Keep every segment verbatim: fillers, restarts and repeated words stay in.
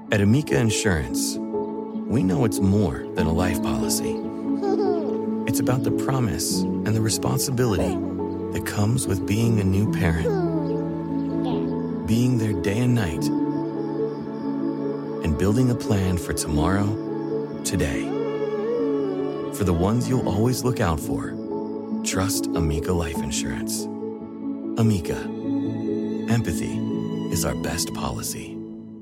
At Amica Insurance, we know it's more than a life policy. It's about the promise and the responsibility that comes with being a new parent. Being there day and night, and building a plan for tomorrow, today. For the ones you'll always look out for, trust Amica Life Insurance. Amica, empathy is our best policy.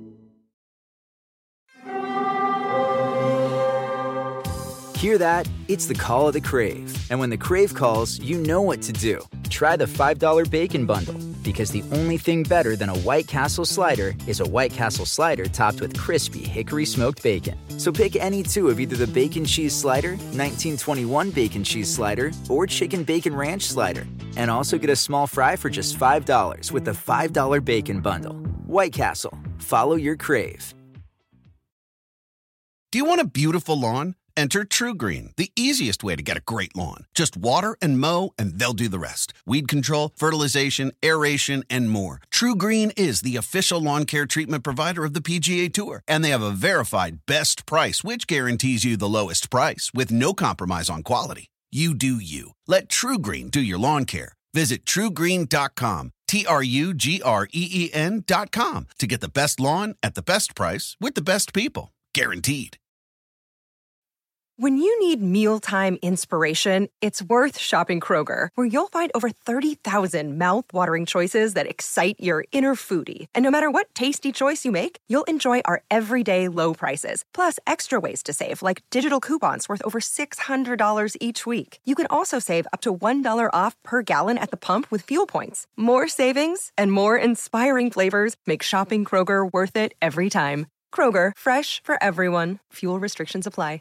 Hear that? It's the call of the Crave. And when the Crave calls, you know what to do. Try the five dollar Bacon Bundle, because the only thing better than a White Castle slider is a White Castle slider topped with crispy hickory smoked bacon. So pick any two of either the Bacon Cheese Slider, nineteen twenty-one Bacon Cheese Slider, or Chicken Bacon Ranch Slider. And also get a small fry for just five dollars with the five dollar Bacon Bundle. White Castle. Follow your Crave. Do you want a beautiful lawn? Enter TruGreen, the easiest way to get a great lawn. Just water and mow, and they'll do the rest. Weed control, fertilization, aeration, and more. TruGreen is the official lawn care treatment provider of the P G A Tour, and they have a verified best price, which guarantees you the lowest price with no compromise on quality. You do you. Let TruGreen do your lawn care. Visit True Green dot com, T R U G R E E N dot com, to get the best lawn at the best price with the best people. Guaranteed. When you need mealtime inspiration, it's worth shopping Kroger, where you'll find over thirty thousand mouth-watering choices that excite your inner foodie. And no matter what tasty choice you make, you'll enjoy our everyday low prices, plus extra ways to save, like digital coupons worth over six hundred dollars each week. You can also save up to one dollar off per gallon at the pump with fuel points. More savings and more inspiring flavors make shopping Kroger worth it every time. Kroger, fresh for everyone. Fuel restrictions apply.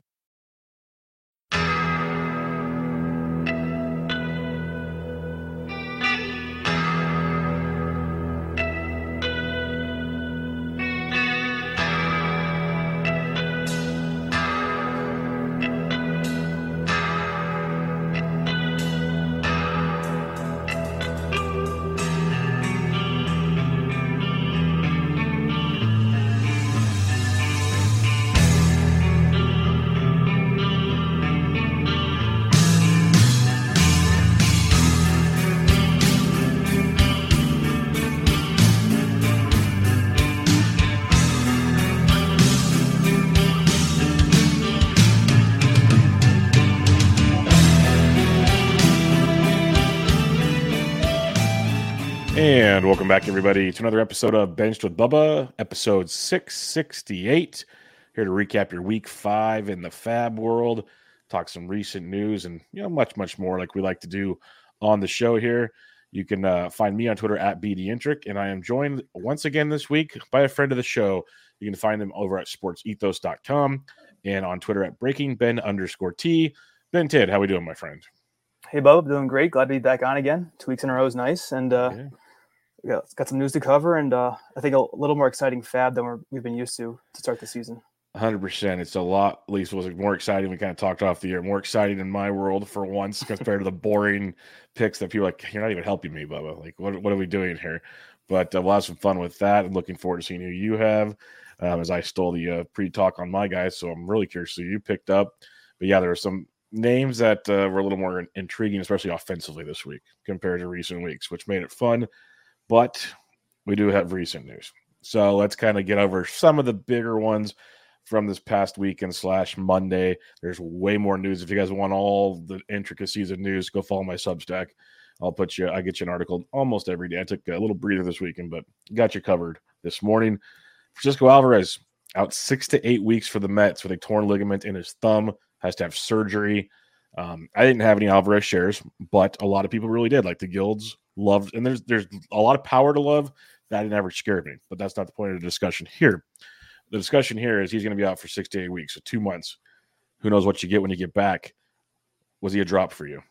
And welcome back, everybody, to another episode of Benched with Bubba, episode six sixty-eight. Here to recap your week five in the Fab world, talk some recent news, and you know much, much more like we like to do on the show here. You can uh, find me on Twitter at B D Intric, and I am joined once again this week by a friend of the show. You can find them over at sports ethos dot com and on Twitter at BreakingBen underscore T. Ben Tidd, how we doing, my friend? Hey, Bub, doing great. Glad to be back on again. Two weeks in a row is nice, and uh, yeah. Yeah, it's got some news to cover, and uh, I think a little more exciting Fab than we're, we've been used to to start the season. one hundred percent. It's a lot, at least was more exciting. We kind of talked off the air. More exciting in my world for once compared to the boring picks that people are like, you're not even helping me, Bubba. Like, what, what are we doing here? But uh, we'll have some fun with that. I'm looking forward to seeing who you have um, as I stole the uh, pre-talk on my guys. So I'm really curious who you picked up. But yeah, there are some names that uh, were a little more intriguing, especially offensively this week compared to recent weeks, which made it fun. But we do have recent news. So let's kind of get over some of the bigger ones from this past weekend slash Monday. There's way more news. If you guys want all the intricacies of news, go follow my Substack. I'll put you, I get you an article almost every day. I took a little breather this weekend, but got you covered this morning. Francisco Alvarez out six to eight weeks for the Mets with a torn ligament in his thumb, has to have surgery. Um, I didn't have any Alvarez shares, but a lot of people really did. Like the guilds loved, and there's there's a lot of power to love. That never scared me, but that's not the point of the discussion here. The discussion here is he's going to be out for six to eight weeks, so two months. Who knows what you get when you get back? Was he a drop for you?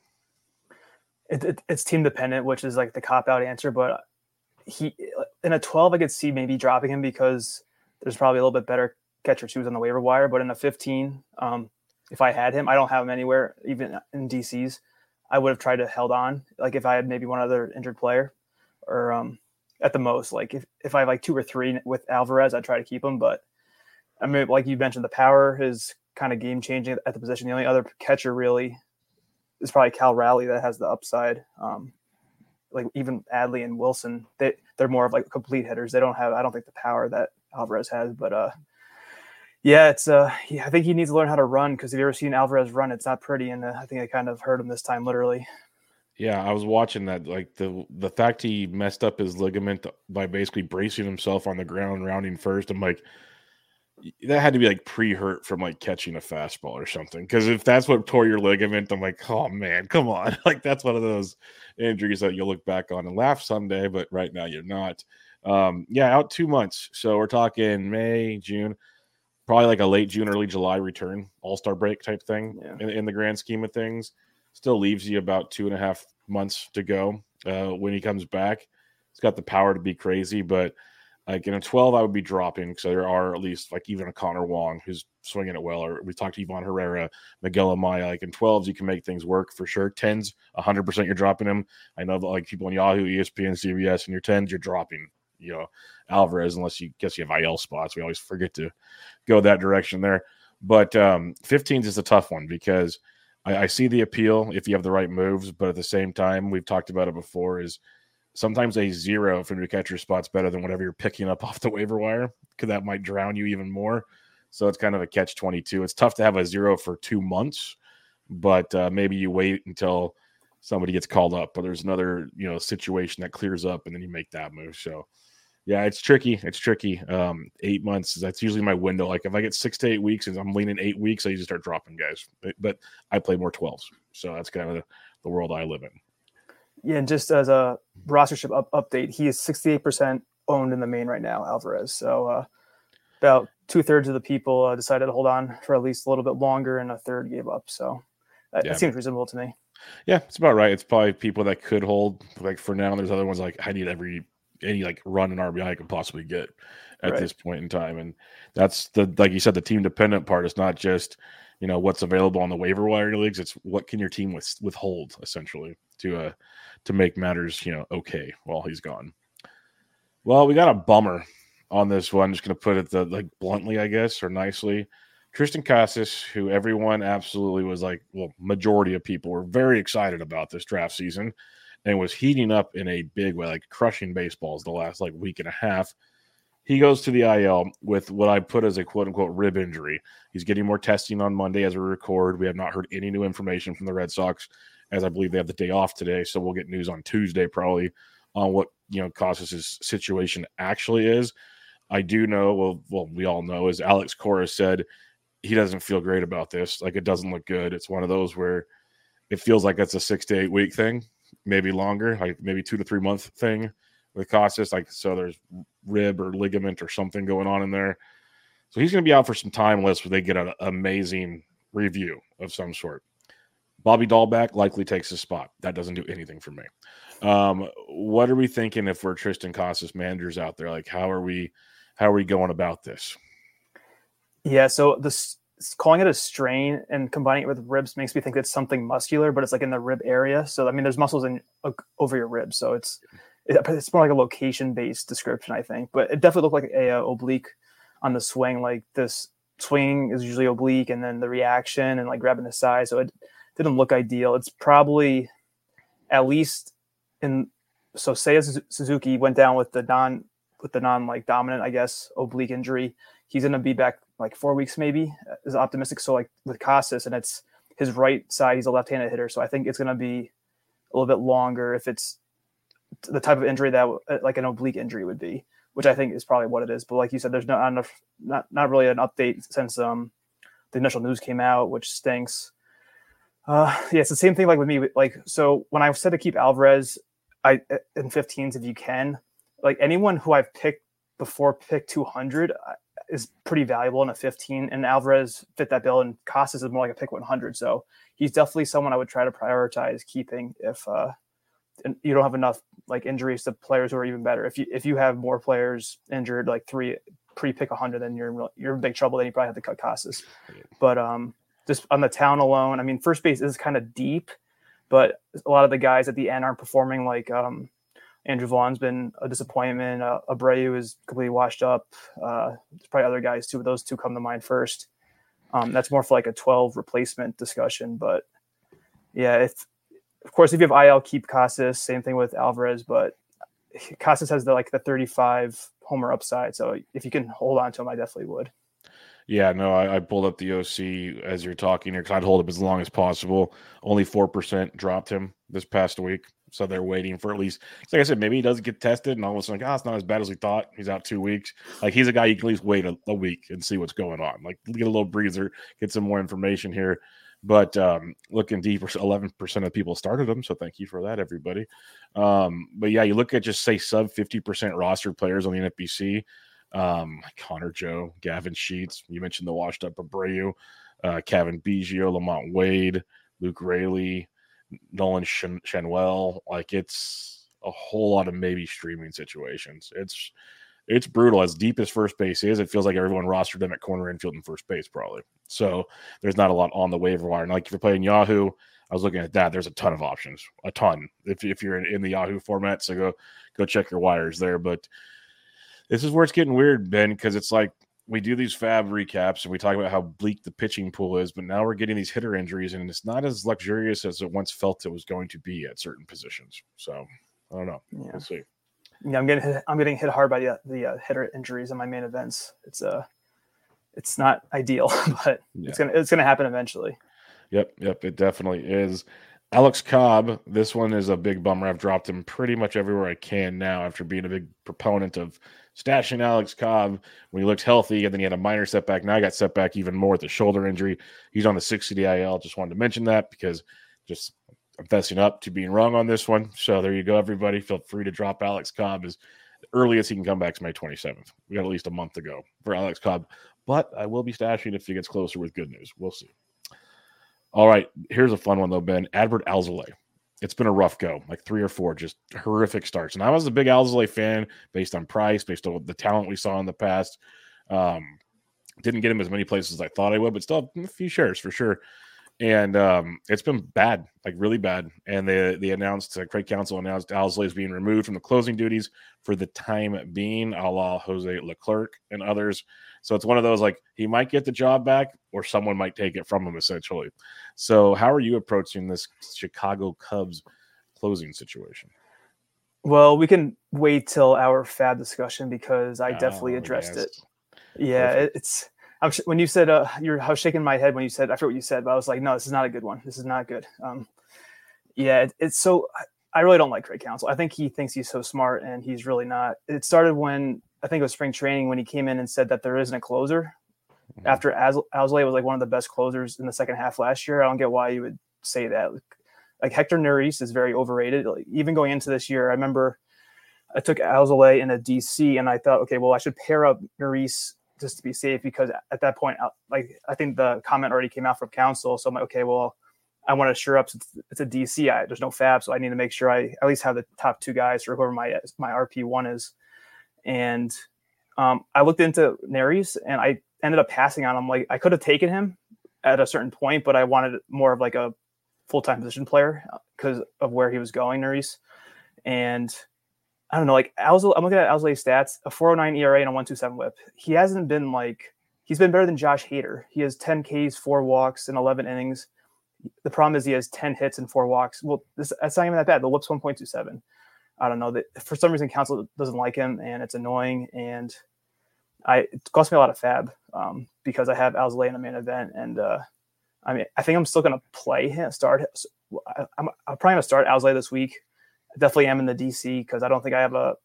It, it, it's team dependent, which is like the cop out answer. But he in a twelve, I could see maybe dropping him because there's probably a little bit better catch or choose on the waiver wire. But in a fifteen, um, if I had him, I don't have him anywhere, even in D Cs. I would have tried to held on, like if I had maybe one other injured player, or um, at the most, like if, if I have like two or three with Alvarez, I'd try to keep him. But I mean, like you mentioned, the power is kind of game changing at the position. The only other catcher really is probably Cal Raleigh that has the upside. Um, like even Adley and Wilson, they they're more of like complete hitters. They don't have, I don't think, the power that Alvarez has. But uh, yeah, it's uh, yeah, I think he needs to learn how to run, because if you ever seen Alvarez run, it's not pretty. And uh, I think I kind of hurt him this time, literally. Yeah, I was watching that. Like the the fact he messed up his ligament by basically bracing himself on the ground, rounding first. I'm like, that had to be like pre-hurt from like catching a fastball or something. Because if that's what tore your ligament, I'm like, oh man, come on. Like that's one of those injuries that you'll look back on and laugh someday, but right now you're not. Um, yeah, out two months. So we're talking May, June, probably like a late June, early July return, all-star break type thing. Yeah. in, in the grand scheme of things. Still leaves you about two and a half months to go uh, when he comes back. He's got the power to be crazy, but like in a twelve, I would be dropping, because there are at least like even a Connor Wong who's swinging it well, or we talked to Ivan Herrera, Miguel Amaya. Like in twelves, you can make things work for sure. Tens, one hundred percent you're dropping him. I know that like people on Yahoo, E S P N, C B S, and your tens, you're dropping, you know, Alvarez, unless you guess you have I L spots. We always forget to go that direction there. But um, fifteens is a tough one, because I, I see the appeal if you have the right moves, but at the same time, we've talked about it before, is sometimes a zero from your catcher spot's better than whatever you're picking up off the waiver wire, because that might drown you even more. So it's kind of a catch twenty-two. It's tough to have a zero for two months, but uh, maybe you wait until somebody gets called up, or there's another, you know, situation that clears up, and then you make that move. So yeah, it's tricky. It's tricky. Um, eight months, that's usually my window. Like if I get six to eight weeks and I'm leaning eight weeks, I usually start dropping guys. But, but I play more twelves. So that's kind of the, the world I live in. Yeah, and just as a rostership up, update, he is sixty-eight percent owned in the main right now, Alvarez. So uh, about two-thirds of the people uh, decided to hold on for at least a little bit longer, and a third gave up. So that, yeah. that seems reasonable to me. Yeah, it's about right. It's probably people that could hold. Like for now, there's other ones like I need every any like run and R B I I could possibly get at right. this point in time. And that's the, like you said, the team dependent part is not just, you know, what's available on the waiver wire leagues. It's what can your team with, withhold essentially to, uh, to make matters, you know, okay while he's gone. Well, we got a bummer on this one. I'm just going to put it the, like bluntly, I guess, or nicely. Triston Casas, who everyone absolutely was like, well, majority of people were very excited about this draft season, and was heating up in a big way, like crushing baseballs the last like week and a half. He goes to the I L with what I put as a quote-unquote rib injury. He's getting more testing on Monday as we record. We have not heard any new information from the Red Sox, as I believe they have the day off today, so we'll get news on Tuesday probably on what, you know, Casas' situation actually is. I do know, well, well, we all know, as Alex Cora said, he doesn't feel great about this. Like, it doesn't look good. It's one of those where it feels like it's a six to eight week thing, maybe longer, like maybe two to three month thing with Casas. Like, so there's rib or ligament or something going on in there. So he's going to be out for some time unless they get an amazing review of some sort. Bobby Dahlback likely takes his spot. That doesn't do anything for me. Um, what are we thinking if we're Triston Casas managers out there? Like, how are we, how are we going about this? Yeah, so this calling it a strain and combining it with ribs makes me think it's something muscular, but it's like in the rib area. So I mean, there's muscles in uh, over your ribs, so it's it, it's more like a location-based description, I think. But it definitely looked like a, a oblique on the swing. Like this swing is usually oblique, and then the reaction and like grabbing the side, so it didn't look ideal. It's probably at least in so Seiya Suzuki went down with the non with the non like dominant, I guess, oblique injury. He's going to be back like four weeks, maybe, is optimistic. So like with Casas, and it's his right side, he's a left-handed hitter. So I think it's going to be a little bit longer if it's the type of injury that like an oblique injury would be, which I think is probably what it is. But like you said, there's not enough, not, not really an update since um, the initial news came out, which stinks. Uh, yeah, it's the same thing like with me. Like, so when I said to keep Alvarez I in fifteens, if you can, like anyone who I've picked before pick two hundred is pretty valuable in a fifteen, and Alvarez fit that bill, and Casas is more like a pick one hundred. So he's definitely someone I would try to prioritize keeping if uh, you don't have enough like injuries to players who are even better. If you if you have more players injured, like three pre-pick one hundred, then you're in real, you're in big trouble. Then you probably have to cut Casas. But um, just on the town alone, I mean, first base is kind of deep, but a lot of the guys at the end aren't performing like um, Andrew Vaughn's been a disappointment. Uh, Abreu is completely washed up. Uh, there's probably other guys too, but those two come to mind first. Um, that's more for like a twelve replacement discussion. But yeah, if of course if you have I L, keep Casas. Same thing with Alvarez, but Casas has the like the thirty-five homer upside. So if you can hold on to him, I definitely would. Yeah, no, I, I pulled up the O C as you're talking here because I'd hold him as long as possible. Only four percent dropped him this past week. So they're waiting for at least, like I said, maybe he doesn't get tested and all of a sudden, like, oh, it's not as bad as we thought. He's out two weeks. Like, he's a guy you can at least wait a, a week and see what's going on. Like, get a little breather, get some more information here. But um, looking deeper, eleven percent of people started him. So thank you for that, everybody. Um, but yeah, you look at just say sub fifty percent roster players on the N F B C. Um, Connor Joe, Gavin Sheets. You mentioned the washed up Abreu, uh, Kevin Biggio, Lamont Wade, Luke Raley, Nolan Chen- Chenwell. Like, it's a whole lot of maybe streaming situations. It's it's brutal. As deep as first base is, it feels like everyone rostered them at corner, infield, and first base probably. So there's not a lot on the waiver wire. And like if you're playing Yahoo, I was looking at that. There's a ton of options, a ton. If if you're in, in the Yahoo format, so go go check your wires there. But this is where it's getting weird, Ben, because it's like we do these fab recaps and we talk about how bleak the pitching pool is, but now we're getting these hitter injuries, and it's not as luxurious as it once felt it was going to be at certain positions. So I don't know. Yeah. We'll see. Yeah, I'm getting hit, I'm getting hit hard by the the uh, hitter injuries in my main events. It's uh it's not ideal, but Yeah. it's gonna it's gonna happen eventually. Yep, yep, it definitely is. Alex Cobb, this one is a big bummer. I've dropped him pretty much everywhere I can now after being a big proponent of stashing Alex Cobb when he looked healthy, and then he had a minor setback. Now I got setback even more with the shoulder injury. He's on the sixty-day I L. Just wanted to mention that because just I'm fessing up to being wrong on this one. So there you go, everybody. Feel free to drop Alex Cobb as early as he can come back to May twenty-seventh. We got at least a month to go for Alex Cobb, but I will be stashing if he gets closer with good news. We'll see. All right, here's a fun one, though, Ben. Adbert Alzolay. It's been a rough go, like three or four just horrific starts. And I was a big Alzolay fan based on price, based on the talent we saw in the past. Um, didn't get him as many places as I thought I would, but still a few shares for sure. And um, it's been bad, like really bad. And they they announced, uh, Craig Counsell announced Alzolay is being removed from the closing duties for the time being, a la Jose Leclerc and others. So it's one of those, like, he might get the job back or someone might take it from him, essentially. So how are you approaching this Chicago Cubs closing situation? Well, we can wait till our fab discussion because I Oh, definitely addressed yes. it. Yeah, it, it's I'm, when you said uh, you're I was shaking my head when you said I forget what you said, but I was like, no, this is not a good one. This is not good. Um, yeah, it, it's so I really don't like Craig Counsell. I think he thinks he's so smart and he's really not. It started when I think it was spring training when he came in and said that there isn't a closer. Mm-hmm. After Az- Alzolay was like one of the best closers in the second half last year. I don't get why you would say that. Like, like Hector Neris is very overrated. Like, even going into this year, I remember I took Alzolay in a D C and I thought, okay, well, I should pair up Neris just to be safe because at that point, like I think the comment already came out from Counsell. So I'm like, okay, well, I want to sure up since it's a D C. I, there's no fab, so I need to make sure I at least have the top two guys or whoever my my R P one is. And um, I looked into Neris and I ended up passing on him. Like I could have taken him at a certain point, but I wanted more of like a full-time position player because of where he was going, Neris. And I don't know, like Alzolay, I'm looking at Alzolay's stats, a four oh nine E R A and a one twenty-seven whip. He hasn't been like, he's been better than Josh Hader. He has ten Ks, four walks, and eleven innings. The problem is he has ten hits and four walks. Well, this, that's not even that bad. The whip's one point two seven. I don't know that for some reason Counsell doesn't like him and it's annoying. And I, it cost me a lot of fab um, because I have Alzolay in a main event. And uh, I mean, I think I'm still going to play him, start. I, I'm, I'm probably going to start Alzolay this week. I definitely am in the D C because I don't think I have a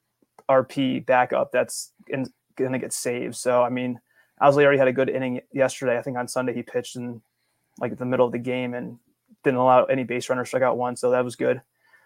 R P backup that's going to get saved. So, I mean, Alzolay already had a good inning yesterday. I think on Sunday he pitched in like the middle of the game and didn't allow any base runners, struck out one. So that was good.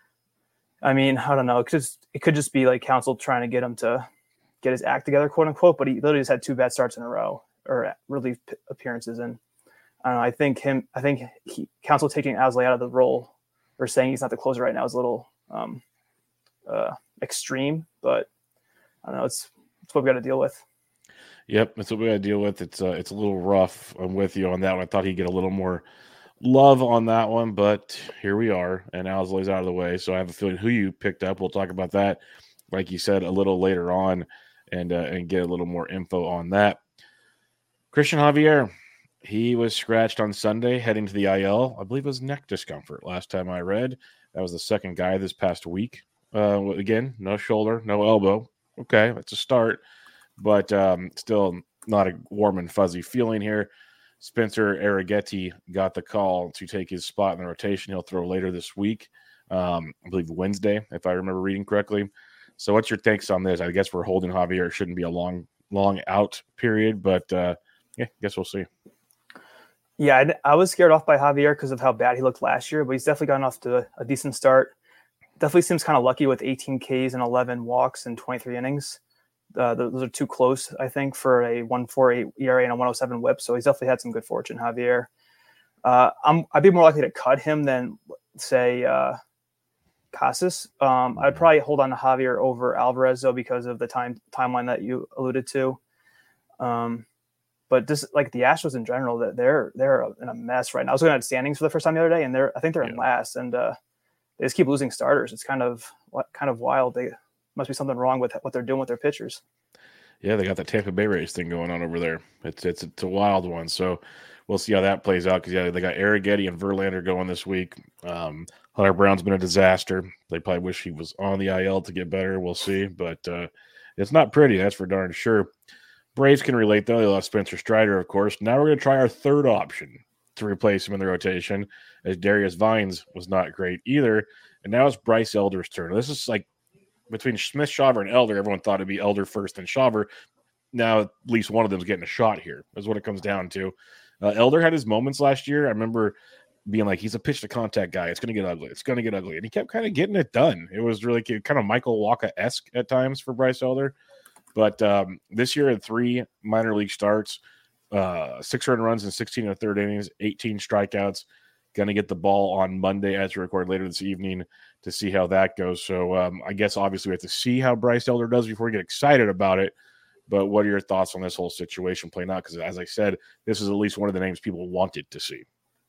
I mean, I don't know. It could just, it could just be like Counsell trying to get him to get his act together, quote unquote, but he literally just had two bad starts in a row or relief appearances. And I don't know. I think him, I think he, Counsell taking Alzolay out of the role or saying he's not the closer right now is a little um, uh, extreme, but I don't know. It's, it's what we got to deal with. Yep, that's what we got to deal with. It's uh, it's a little rough. I'm with you on that one. I thought he'd get a little more love on that one, but here we are, and Alzolay's out of the way. So I have a feeling who you picked up. We'll talk about that, like you said, a little later on, and uh, and get a little more info on that. Christian Javier, he was scratched on Sunday, heading to the I L. I believe it was neck discomfort. Last time I read, that was the second guy this past week. Uh, again, no shoulder, no elbow. Okay, that's a start, but um, still not a warm and fuzzy feeling here. Spencer Arrighetti got the call to take his spot in the rotation. He'll throw later this week, um, I believe Wednesday, if I remember reading correctly. So what's your takes on this? I guess we're holding Javier. It shouldn't be a long, long out period, but uh, yeah, I guess we'll see. Yeah, I, I was scared off by Javier because of how bad he looked last year, but he's definitely gotten off to a, a decent start. Definitely seems kind of lucky with eighteen Ks and eleven walks in twenty-three innings. Uh, those are too close, I think, for a one point four eight E R A and a one oh seven whip. So he's definitely had some good fortune, Javier. Uh, I'm, I'd be more likely to cut him than, say, uh, Casas. Um, I'd probably hold on to Javier over Alvarez, though, because of the time timeline that you alluded to. Um, but just like the Astros in general, that they're they're in a mess right now. I was looking at standings for the first time the other day, and they're I think they're in yeah. last, and uh, they just keep losing starters. It's kind of kind of wild. They must be something wrong with what they're doing with their pitchers. Yeah, they got the Tampa Bay Rays thing going on over there. It's it's it's a wild one. So we'll see how that plays out. Because yeah, they got Arrighetti and Verlander going this week. Um, Hunter Brown's been a disaster. They probably wish he was on the I L to get better. We'll see, but uh, it's not pretty. That's for darn sure. Braves can relate though. They lost Spencer Strider, of course. Now we're going to try our third option to replace him in the rotation, as Darius Vines was not great either. And now it's Bryce Elder's turn. This is like between Smith, Shawver, and Elder. Everyone thought it'd be Elder first and Shawver. Now at least one of them's getting a shot here. Is what it comes down to. Uh, Elder had his moments last year. I remember being like, he's a pitch to contact guy. It's going to get ugly. It's going to get ugly. And he kept kind of getting it done. It was really kind of Michael Wacha-esque at times for Bryce Elder. But um, this year in three minor league starts, uh, six earned runs in sixteen and a third innings, eighteen strikeouts. Going to get the ball on Monday as we record later this evening to see how that goes. So um, I guess obviously we have to see how Bryce Elder does before we get excited about it. But what are your thoughts on this whole situation playing out? Because as I said, this is at least one of the names people wanted to see.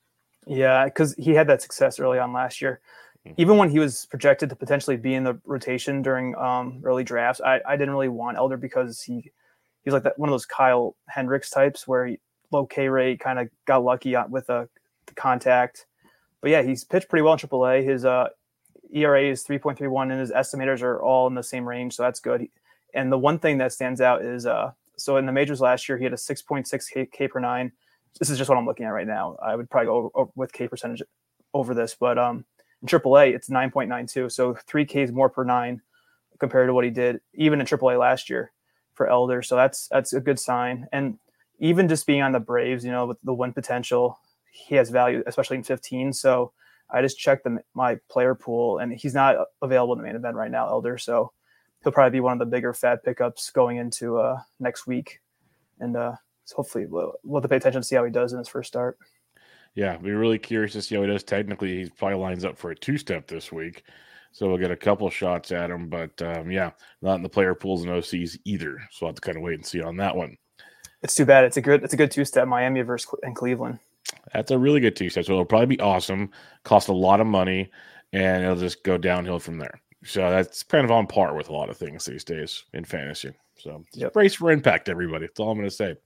Yeah, because he had that success early on last year. Even when he was projected to potentially be in the rotation during um, early drafts, I, I didn't really want Elder because he he's like that one of those Kyle Hendricks types where he low K rate, kind of got lucky with a the contact. But yeah, he's pitched pretty well in triple A. His uh, E R A is three point three one, and his estimators are all in the same range, so that's good. And the one thing that stands out is uh, so in the majors last year, he had a six point six K, K per nine. This is just what I'm looking at right now. I would probably go over, over with K percentage over this, but um. in triple A, it's nine point nine two, so three Ks more per nine compared to what he did even in triple A last year for Elder. So that's that's a good sign. And even just being on the Braves, you know, with the win potential, he has value, especially in fifteen. So I just checked the, my player pool, and he's not available in the main event right now, Elder. So he'll probably be one of the bigger fat pickups going into uh, next week. And uh, so hopefully we'll, we'll have to pay attention to see how he does in his first start. Yeah, we're really curious to see how he does. Technically, he probably lines up for a two-step this week, so we'll get a couple shots at him. But, um, yeah, not in the player pools and O Cs either, so we'll have to kind of wait and see on that one. It's too bad. It's a good it's a good two-step, Miami versus and Cleveland. That's a really good two-step, so it'll probably be awesome, cost a lot of money, and it'll just go downhill from there. So that's kind of on par with a lot of things these days in fantasy. So yep. Brace for impact, everybody. That's all I'm going to say.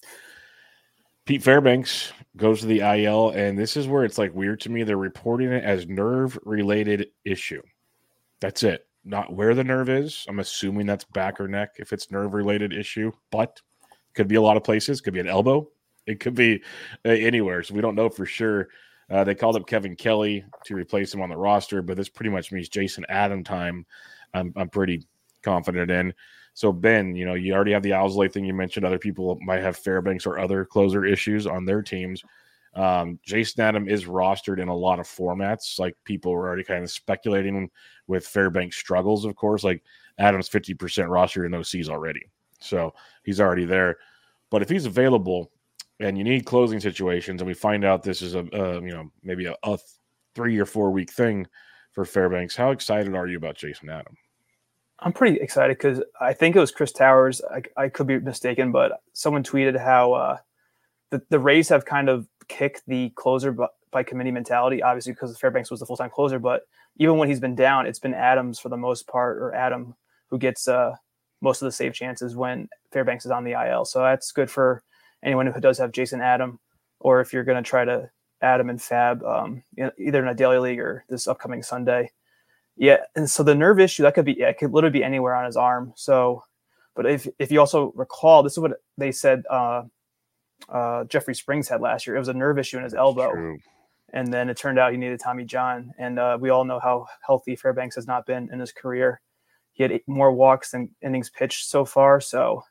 Pete Fairbanks goes to the I L, and this is where it's like weird to me. They're reporting it as nerve-related issue. That's it. Not where the nerve is. I'm assuming that's back or neck if it's nerve-related issue, but it could be a lot of places. It could be an elbow. It could be uh, anywhere, so we don't know for sure. Uh, they called up Kevin Kelly to replace him on the roster, but this pretty much means Jason Adam time. I'm, I'm pretty confident in. So, Ben, you know, you already have the Alzolay thing you mentioned. Other people might have Fairbanks or other closer issues on their teams. Um, Jason Adam is rostered in a lot of formats. Like, people were already kind of speculating with Fairbanks struggles, of course. Like, Adam's fifty percent rostered in O Cs already. So, he's already there. But if he's available and you need closing situations and we find out this is, a, a you know, maybe a, a three or four week thing for Fairbanks, how excited are you about Jason Adam? I'm pretty excited because I think it was Chris Towers. I, I could be mistaken, but someone tweeted how uh, the, the Rays have kind of kicked the closer bu- by committee mentality, obviously because Fairbanks was the full-time closer. But even when he's been down, it's been Adams for the most part, or Adam, who gets uh, most of the save chances when Fairbanks is on the I L. So that's good for anyone who does have Jason Adam, or if you're going to try to Adam and Fab, um, either in a daily league or this upcoming Sunday. Yeah, and so the nerve issue, that could be, yeah, it could literally be anywhere on his arm. So, but if if you also recall, this is what they said uh, uh, Jeffrey Springs had last year. It was a nerve issue in his elbow. True. And then it turned out he needed Tommy John. And uh, we all know how healthy Fairbanks has not been in his career. He had eight more walks than innings pitched so far. So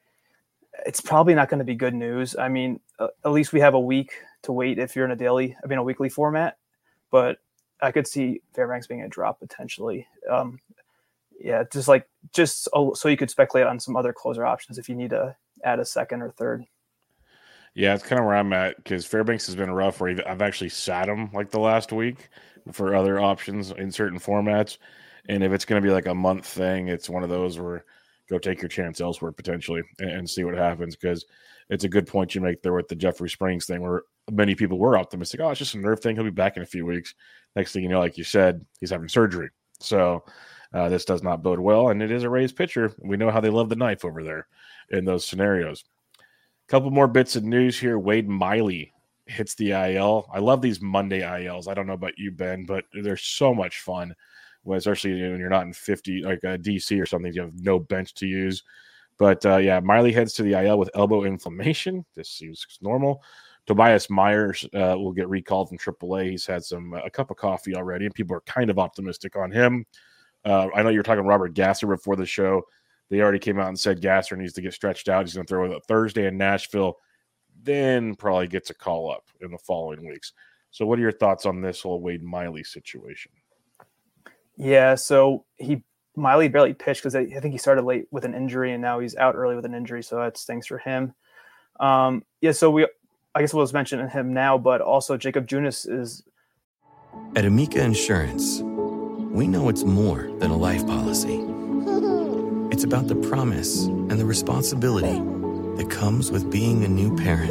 it's probably not going to be good news. I mean, uh, at least we have a week to wait if you're in a daily, I mean, a weekly format. But I could see Fairbanks being a drop potentially. Um, yeah, just like just so, so you could speculate on some other closer options if you need to add a second or third. Yeah, it's kind of where I'm at because Fairbanks has been rough where I've actually sat him like the last week for other options in certain formats. And if it's going to be like a month thing, it's one of those where go take your chance elsewhere potentially and, and see what happens, because it's a good point you make there with the Jeffrey Springs thing where many people were optimistic. Oh, it's just a nerve thing. He'll be back in a few weeks. Next thing you know, like you said, he's having surgery. So uh, this does not bode well. And it is a Rays pitcher. We know how they love the knife over there in those scenarios. Couple more bits of news here. Wade Miley hits the I L. I love these Monday I Ls. I don't know about you, Ben, but they're so much fun, when, especially when you're not in fifty, like a D C or something. You have no bench to use. But, uh, yeah, Miley heads to the I L with elbow inflammation. This seems normal. Tobias Myers uh, will get recalled from triple A. He's had some a cup of coffee already, and people are kind of optimistic on him. Uh, I know you were talking Robert Gasser before the show. They already came out and said Gasser needs to get stretched out. He's going to throw it Thursday in Nashville, then probably gets a call up in the following weeks. So what are your thoughts on this whole Wade Miley situation? Yeah, so he Miley barely pitched because I, I think he started late with an injury, and now he's out early with an injury, so that stinks for him. Um, yeah, so we I guess we'll just mention him now, but also Jacob Junis is. At Amica Insurance, we know it's more than a life policy. It's about the promise and the responsibility that comes with being a new parent.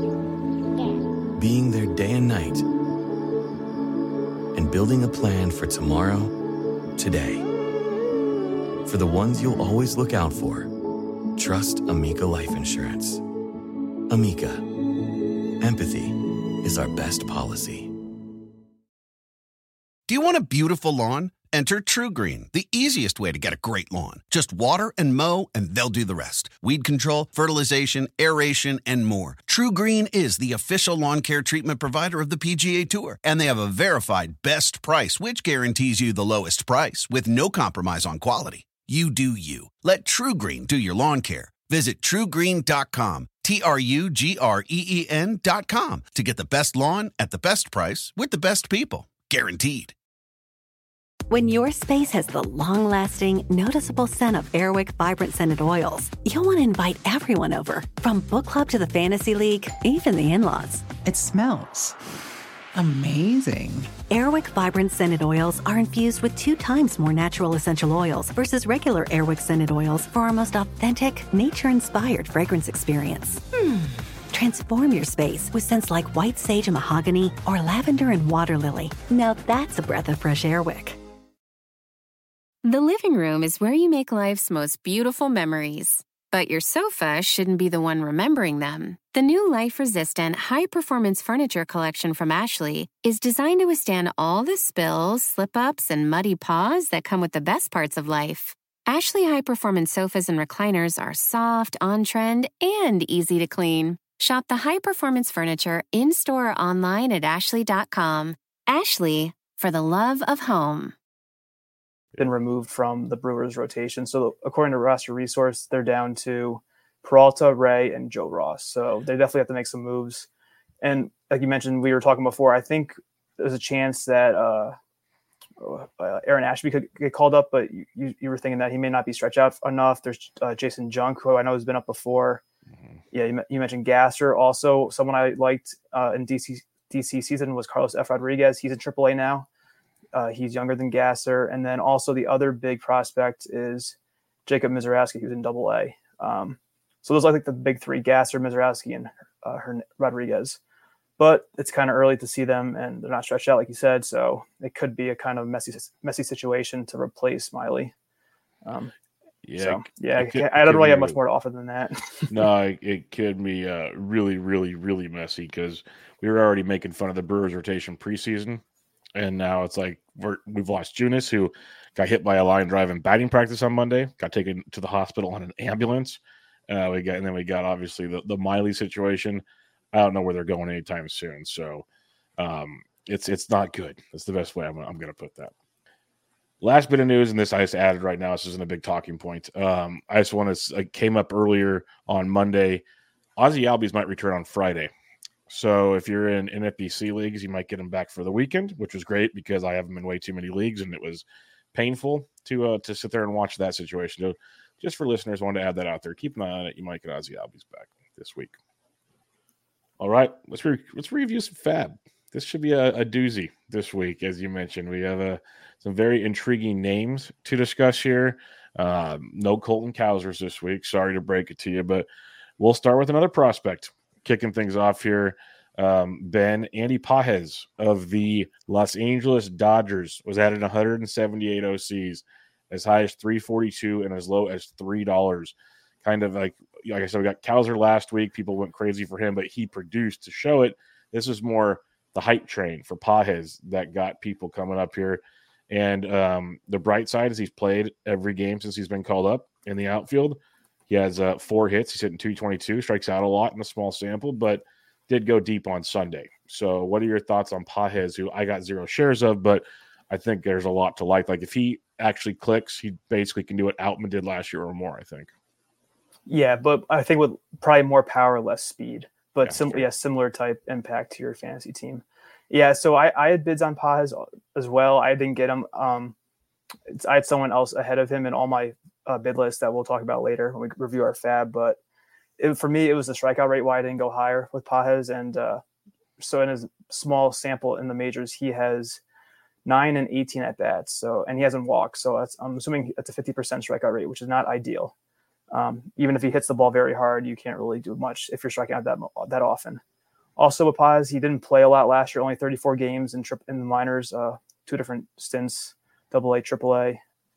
Being there day and night. And building a plan for tomorrow, today. For the ones you'll always look out for, trust Amica Life Insurance. Amica. Empathy is our best policy. Do you want a beautiful lawn? Enter TruGreen, the easiest way to get a great lawn. Just water and mow, and they'll do the rest. Weed control, fertilization, aeration, and more. TruGreen is the official lawn care treatment provider of the P G A Tour, and they have a verified best price, which guarantees you the lowest price with no compromise on quality. You do you. Let TruGreen do your lawn care. Visit True Green dot com, T R U G R E E N dot com, to get the best lawn at the best price with the best people. Guaranteed. When your space has the long-lasting, noticeable scent of Airwick Vibrant Scented Oils, you'll want to invite everyone over, from book club to the fantasy league, even the in-laws. It smells amazing. Airwick Vibrant Scented Oils are infused with two times more natural essential oils versus regular Airwick Scented Oils for our most authentic, nature-inspired fragrance experience. Hmm. Transform your space with scents like white sage and mahogany or lavender and water lily. Now that's a breath of fresh Airwick. The living room is where you make life's most beautiful memories. But your sofa shouldn't be the one remembering them. The new life-resistant, high-performance furniture collection from Ashley is designed to withstand all the spills, slip-ups, and muddy paws that come with the best parts of life. Ashley high-performance sofas and recliners are soft, on-trend, and easy to clean. Shop the high-performance furniture in-store or online at ashley dot com. Ashley, for the love of home. Been removed from the Brewers rotation. So according to Roster Resource, they're down to Peralta, Ray, and Joe Ross. So they definitely have to make some moves. And like you mentioned, we were talking before, I think there's a chance that uh, uh, Aaron Ashby could get called up, but you, you were thinking that he may not be stretched out enough. There's uh, Jason Junk, who I know has been up before. Mm-hmm. Yeah, you, you mentioned Gasser. Also, someone I liked uh, in D C D C season was Carlos F. Rodriguez. He's in triple A now. Uh, he's younger than Gasser. And then also the other big prospect is Jacob Mizorowski, who's in double A. Um, so those are like the big three, Gasser, Mizorowski, and uh, Hern- Rodriguez. but it's kind of early to see them, and they're not stretched out like you said. So it could be a kind of messy, messy situation to replace Miley. Um, yeah, so, yeah, could, I don't really have much really, more to offer than that. no, it, it could be uh, really, really, really messy because we were already making fun of the Brewers rotation preseason, and now it's like we're, we've lost Junis, who got hit by a line drive in batting practice on Monday, got taken to the hospital on an ambulance. Uh, we got, and then we got obviously the, the Miley situation. I don't know where they're going anytime soon. So um, it's it's not good. That's the best way I'm, I'm going to put that. Last bit of news, and this I just added right now. This isn't a big talking point. Um, I just want to, it came up earlier on Monday. Ozzie Albies might return on Friday. So if you're in N F B C leagues, you might get him back for the weekend, which was great because I have him in way too many leagues, and it was painful to uh, to sit there and watch that situation. So just for listeners, I wanted to add that out there. Keep an eye on it. You might get Ozzie Albies back this week. All right, let's re- let's review some Fab. This should be a, a doozy this week, as you mentioned. We have uh, some very intriguing names to discuss here. Um, no Colton Cowsers this week. Sorry to break it to you, but we'll start with another prospect. Kicking things off here, um, Ben, Andy Pages of the Los Angeles Dodgers was added one hundred seventy-eight O Cs, as high as three forty-two and as low as three dollars. Kind of like, like I said, we got Cowser last week. People went crazy for him, but he produced to show it. This is more the hype train for Pages that got people coming up here. And um, the bright side is he's played every game since he's been called up in the outfield. He has uh, four hits. He's hitting two twenty-two, strikes out a lot in a small sample, but did go deep on Sunday. So what are your thoughts on Pages, who I got zero shares of, but I think there's a lot to like. Like if he actually clicks, he basically can do what Outman did last year or more, I think. Yeah, but I think with probably more power, less speed, but Yeah, sim- sure. yeah, similar type impact to your fantasy team. Yeah, so I, I had bids on Pages as well. I didn't get him. Um, it's, I had someone else ahead of him in all my uh, bid lists that we'll talk about later when we review our Fab. But it, for me, it was the strikeout rate why I didn't go higher with Pages. And uh, so in his small sample in the majors, he has nine and eighteen at bats. So and he hasn't walked. So that's, I'm assuming that's a fifty percent strikeout rate, which is not ideal. Um, even if he hits the ball very hard, you can't really do much if you're striking out that that often. Also, with Pages, he didn't play a lot last year, only thirty-four games in, tri- in the minors, uh, two different stints, double A, triple A.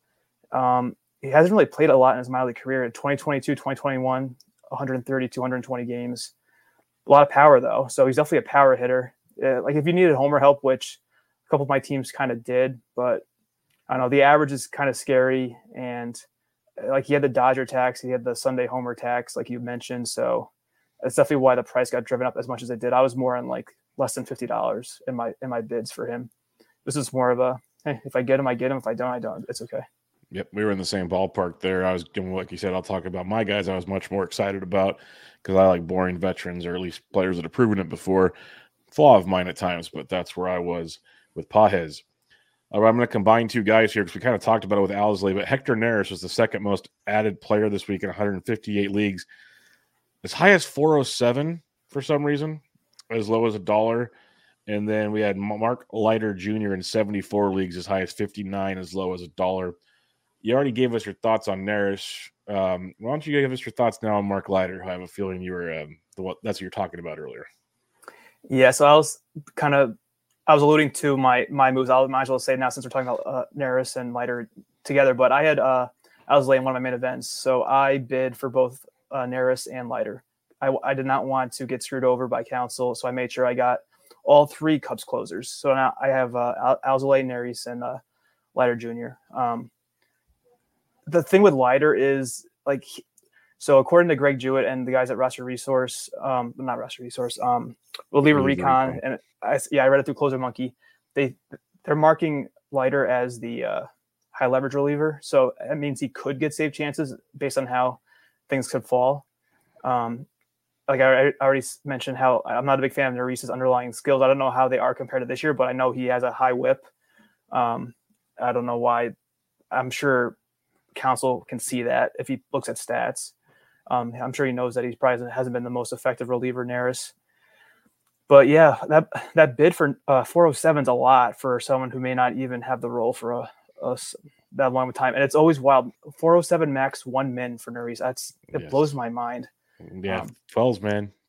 Um, he hasn't really played a lot in his minor league career. twenty twenty-two, twenty twenty-one, one thirty, two twenty games. A lot of power, though. So he's definitely a power hitter. Uh, like if you needed homer help, which a couple of my teams kind of did, but I don't know, the average is kind of scary. And like he had the Dodger tax, he had the Sunday homer tax, like you mentioned. So that's definitely why the price got driven up as much as it did. I was more on like less than fifty dollars in my in my bids for him. This is more of a, hey, if I get him, I get him. If I don't, I don't. It's okay. Yep, we were in the same ballpark there. I was doing, like you said, I'll talk about my guys I was much more excited about because I like boring veterans or at least players that have proven it before. Flaw of mine at times, but that's where I was with Pages. All right, I'm going to combine two guys here because we kind of talked about it with Owsley, but Hector Neris was the second most added player this week in one hundred fifty-eight leagues. As high as four oh seven for some reason, as low as a dollar. And then we had Mark Leiter Junior in seventy-four leagues, as high as fifty-nine, as low as a dollar. You already gave us your thoughts on Neris. Um, why don't you give us your thoughts now on Mark Leiter? I have a feeling you were um, the what that's what you were talking about earlier. Yeah, so I was kind of I was alluding to my my moves. I might as well say now since we're talking about uh, Neris and Leiter together. But I had uh, I was late in one of my main events, so I bid for both uh, Neris and Leiter. I, I did not want to get screwed over by counsel, so I made sure I got all three Cubs closers. So now I have uh, Al- Alzolay, Neris, and uh, Leiter Junior Um, the thing with Leiter is like, so according to Greg Jewett and the guys at Roster Resource, um, not Roster Resource, um, Reliever Recon, Recon, and I, yeah, I read it through Closer Monkey. They they're marking Leiter as the uh, high leverage reliever, so that means he could get save chances based on how things could fall. Um, like I, I already mentioned, how I'm not a big fan of Neris's underlying skills. I don't know how they are compared to this year, but I know he has a high whip. Um, I don't know why. I'm sure counsel can see that if he looks at stats. Um, I'm sure he knows that he probably hasn't been the most effective reliever, Neris. But yeah, that that bid for uh, four oh seven is a lot for someone who may not even have the role for a, a that long of time. And it's always wild. four oh seven max one min for Neris. That's it yes. blows my mind. Yeah, um, twelves, man.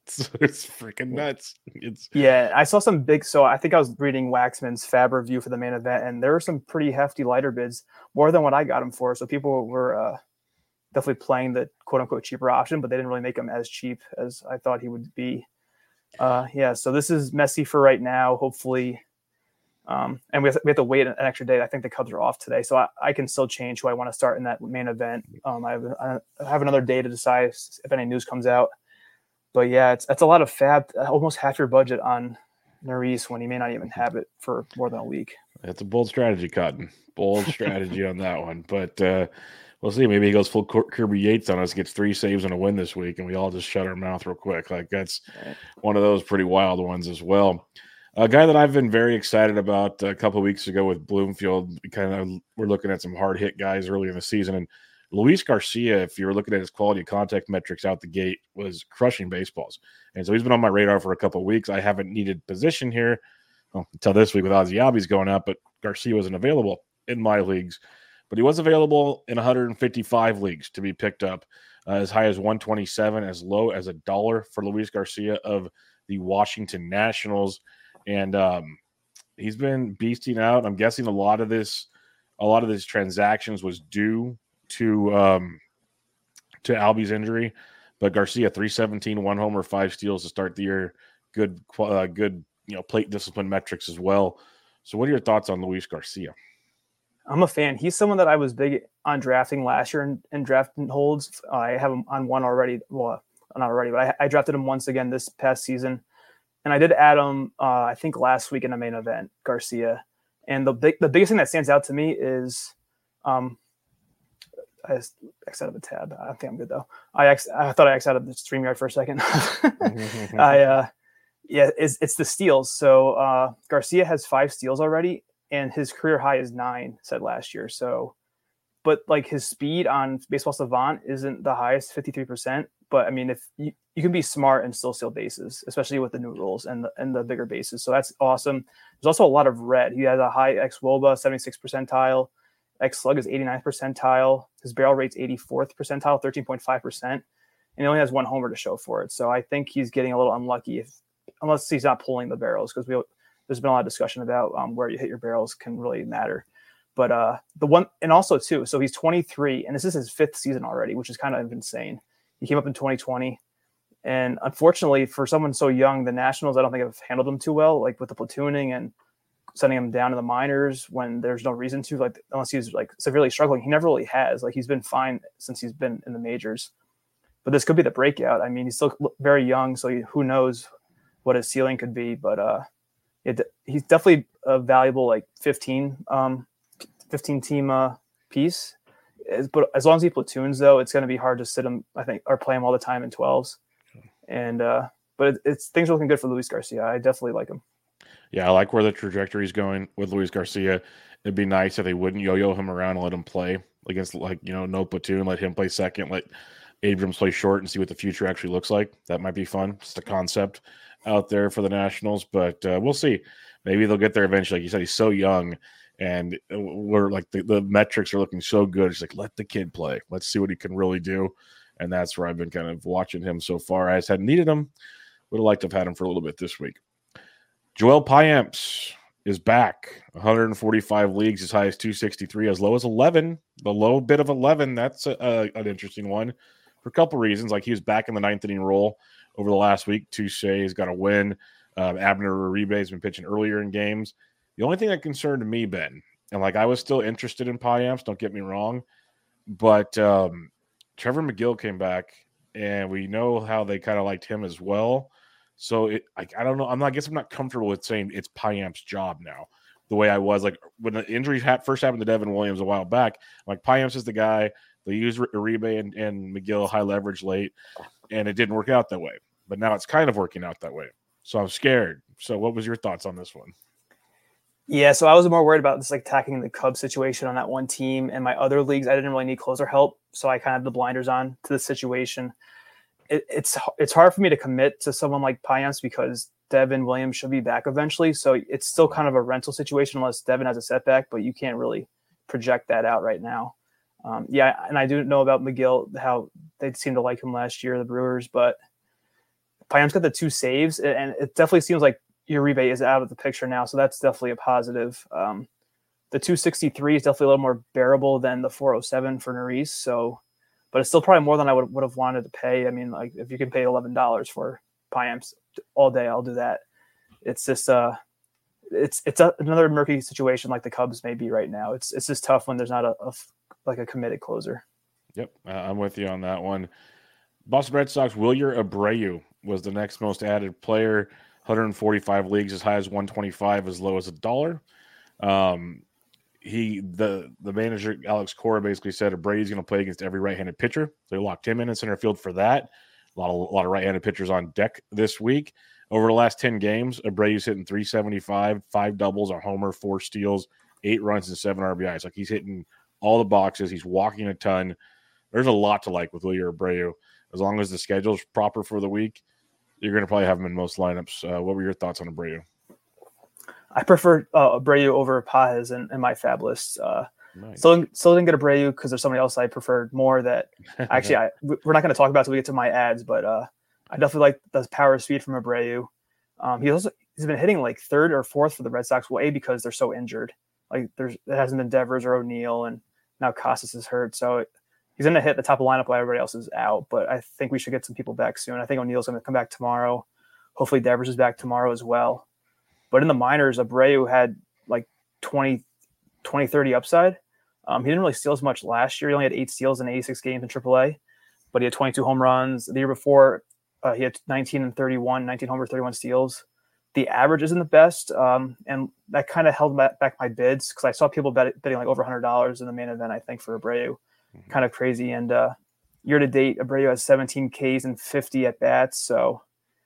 it's, it's freaking nuts. It's yeah. I saw some big. So I think I was reading Waxman's Fab review for the main event, and there were some pretty hefty lighter bids, more than what I got them for. So people were uh, definitely playing the quote unquote cheaper option, but they didn't really make him as cheap as I thought he would be. Uh, yeah. So this is messy for right now. Hopefully. Um, and we have, we have to wait an extra day. I think the Cubs are off today, so I, I can still change who I want to start in that main event. Um, I, have, I have another day to decide if any news comes out. But yeah, it's it's a lot of fab, almost half your budget on Neris when he may not even have it for more than a week. That's a bold strategy, Cotton. Bold strategy on that one. But uh, we'll see. Maybe he goes full Kirby Yates on us, gets three saves and a win this week, and we all just shut our mouth real quick. Like that's right. One of those pretty wild ones as well. A guy that I've been very excited about a couple of weeks ago with Bloomfield, kind of we're looking at some hard hit guys early in the season. And Luis Garcia, if you were looking at his quality of contact metrics out the gate, was crushing baseballs. And so he's been on my radar for a couple of weeks. I haven't needed position here well, until this week with Ozzy Albies going up, but Garcia wasn't available in my leagues. But he was available in one hundred fifty-five leagues to be picked up uh, as high as one twenty-seven, as low as a dollar for Luis Garcia of the Washington Nationals. And um, he's been beasting out. I'm guessing a lot of this, a lot of these transactions was due to um, to Albie's injury. But Garcia, three seventeen, one homer, five steals to start the year. Good, uh, good, you know, plate discipline metrics as well. So, what are your thoughts on Luis Garcia? I'm a fan. He's someone that I was big on drafting last year in, in drafting holds. I have him on one already. Well, not already, but I, I drafted him once again this past season. And I did add him, uh, I think, last week in the main event, Garcia. And the big, the biggest thing that stands out to me is, um, I just X out of the tab. I think I'm good though. I X, I thought I X out of the StreamYard for a second. I, uh, yeah, it's, it's the steals. So uh, Garcia has five steals already, and his career high is nine, said last year. So, but like his speed on Baseball Savant isn't the highest, fifty-three percent. But I mean, if you, you can be smart and still steal bases, especially with the new rules and the, and the bigger bases. So that's awesome. There's also a lot of red. He has a high X W O B A, seventy-six percentile. X slug is eighty-ninth percentile. His barrel rate's eighty-fourth percentile, thirteen point five percent. And he only has one homer to show for it. So I think he's getting a little unlucky if, unless he's not pulling the barrels, because we there's been a lot of discussion about um, where you hit your barrels can really matter. But uh, the one, and also too, so he's twenty-three, and this is his fifth season already, which is kind of insane. He came up in twenty twenty, and unfortunately for someone so young, the Nationals, I don't think have handled him too well, like with the platooning and sending him down to the minors when there's no reason to, like, unless he's like severely struggling. He never really has. Like, he's been fine since he's been in the majors, but this could be the breakout. I mean, he's still very young, so who knows what his ceiling could be, but uh, it, he's definitely a valuable, like fifteen, um, fifteen team uh, piece. But as long as he platoons, though, it's going to be hard to sit him, I think, or play him all the time in twelves. And uh, but it, it's things are looking good for Luis Garcia. I definitely like him. Yeah, I like where the trajectory is going with Luis Garcia. It'd be nice if they wouldn't yo-yo him around and let him play against, like, you know, no platoon, let him play second, let Abrams play short and see what the future actually looks like. That might be fun. Just a concept out there for the Nationals, but uh, we'll see. Maybe they'll get there eventually. Like you said, he's so young. And we're like the, the metrics are looking so good. It's like, let the kid play. Let's see what he can really do. And that's where I've been kind of watching him so far. I just hadn't needed him. Would have liked to have had him for a little bit this week. Joel Payamps is back. one hundred forty-five leagues, as high as two sixty-three, as low as eleven. The low bit of eleven, that's a, a, an interesting one for a couple reasons. Like, he was back in the ninth inning role over the last week. Touche's got a win. Um, Abner Uribe has been pitching earlier in games. The only thing that concerned me, Ben, and like I was still interested in Payamps, don't get me wrong, but um, Trevor McGill came back, and we know how they kind of liked him as well. So it, I, I don't know. I'm not, I guess I'm not comfortable with saying it's Payamps' job now, the way I was like when the injury first happened to Devin Williams a while back. I'm like, Payamps is the guy. They used Uribe and, and McGill high leverage late, and it didn't work out that way. But now it's kind of working out that way. So I'm scared. So what was your thoughts on this one? Yeah, so I was more worried about this, like, attacking the Cubs situation on that one team. And my other leagues, I didn't really need closer help, so I kind of had the blinders on to the situation. It, it's it's hard for me to commit to someone like Payamps because Devin Williams should be back eventually. So it's still kind of a rental situation unless Devin has a setback, but you can't really project that out right now. Um, yeah, and I do know about McGill, how they seemed to like him last year, the Brewers, but Payam's got the two saves, and it definitely seems like Uribe is out of the picture now, so that's definitely a positive. Um, the two sixty-three is definitely a little more bearable than the four oh seven for Neris, so, but it's still probably more than I would would have wanted to pay. I mean, like if you can pay eleven dollars for Payam all day, I'll do that. It's just uh, it's it's a, another murky situation like the Cubs may be right now. It's it's just tough when there's not a, a like a committed closer. Yep, uh, I'm with you on that one. Boston Red Sox, Wilyer Abreu was the next most added player. one hundred forty-five leagues, as high as one twenty-five, as low as a dollar. Um, he the the manager Alex Cora basically said Abreu's going to play against every right-handed pitcher. They locked him in in center field for that. A lot of a lot of right-handed pitchers on deck this week. Over the last ten games, Abreu's hitting three seventy-five, five doubles, a homer, four steals, eight runs, and seven R B Is. Like he's hitting all the boxes. He's walking a ton. There's a lot to like with Wilyer Abreu. As long as the schedule's proper for the week, you're going to probably have him in most lineups. Uh, what were your thoughts on Abreu? I prefer uh, Abreu over Pages in, in my fab list. Uh, nice. Still, still didn't get Abreu because there's somebody else I preferred more that actually I, we're not going to talk about until we get to my ads, but uh, I definitely like the power speed from Abreu. Um, he also, he's been hitting like third or fourth for the Red Sox, well, A, because they're so injured. Like there's, it hasn't been Devers or O'Neill, and now Casas is hurt. So it, he's going to hit the top of the lineup while everybody else is out, but I think we should get some people back soon. I think O'Neill's going to come back tomorrow. Hopefully Devers is back tomorrow as well. But in the minors, Abreu had like twenty, twenty, thirty upside. Um, he didn't really steal as much last year. He only had eight steals in eighty-six games in triple A, but he had twenty-two home runs. The year before, uh, he had nineteen and thirty-one, nineteen homers, thirty-one steals. The average isn't the best, um, and that kind of held back, back my bids because I saw people bet, betting like over one hundred dollars in the main event, I think, for Abreu. Mm-hmm. Kind of crazy. And uh, year-to-date, Abreu has seventeen Ks and fifty at-bats, so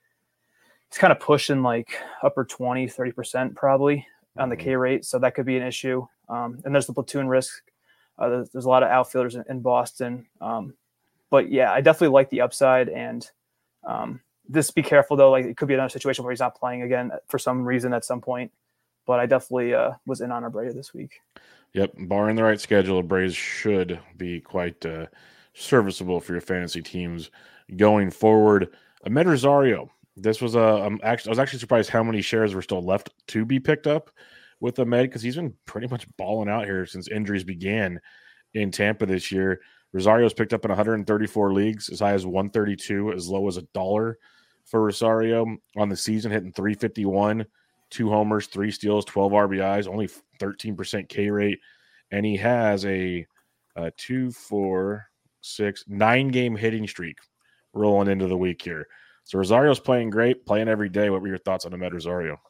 he's kind of pushing like upper twenty, thirty percent probably on the K rate. So that could be an issue. Um, and there's the platoon risk. Uh, there's, there's a lot of outfielders in, in Boston. Um, but yeah, I definitely like the upside. And um, just be careful though. Like it could be another situation where he's not playing again for some reason at some point. But I definitely uh, was in on Abreu this week. Yep. Barring the right schedule, Abreu should be quite uh, serviceable for your fantasy teams going forward. Amed Rosario. This was a. I'm actually. I was actually surprised how many shares were still left to be picked up with Amed because he's been pretty much balling out here since injuries began in Tampa this year. Rosario's picked up in one hundred thirty-four leagues, as high as one thirty-two, as low as a dollar for Rosario on the season, hitting three fifty-one, two homers, three steals, twelve R B Is, only thirteen percent K rate, and he has a, a two, four, six, nine game hitting streak rolling into the week here. So Rosario's playing great, playing every day. What were your thoughts on Amed Rosario?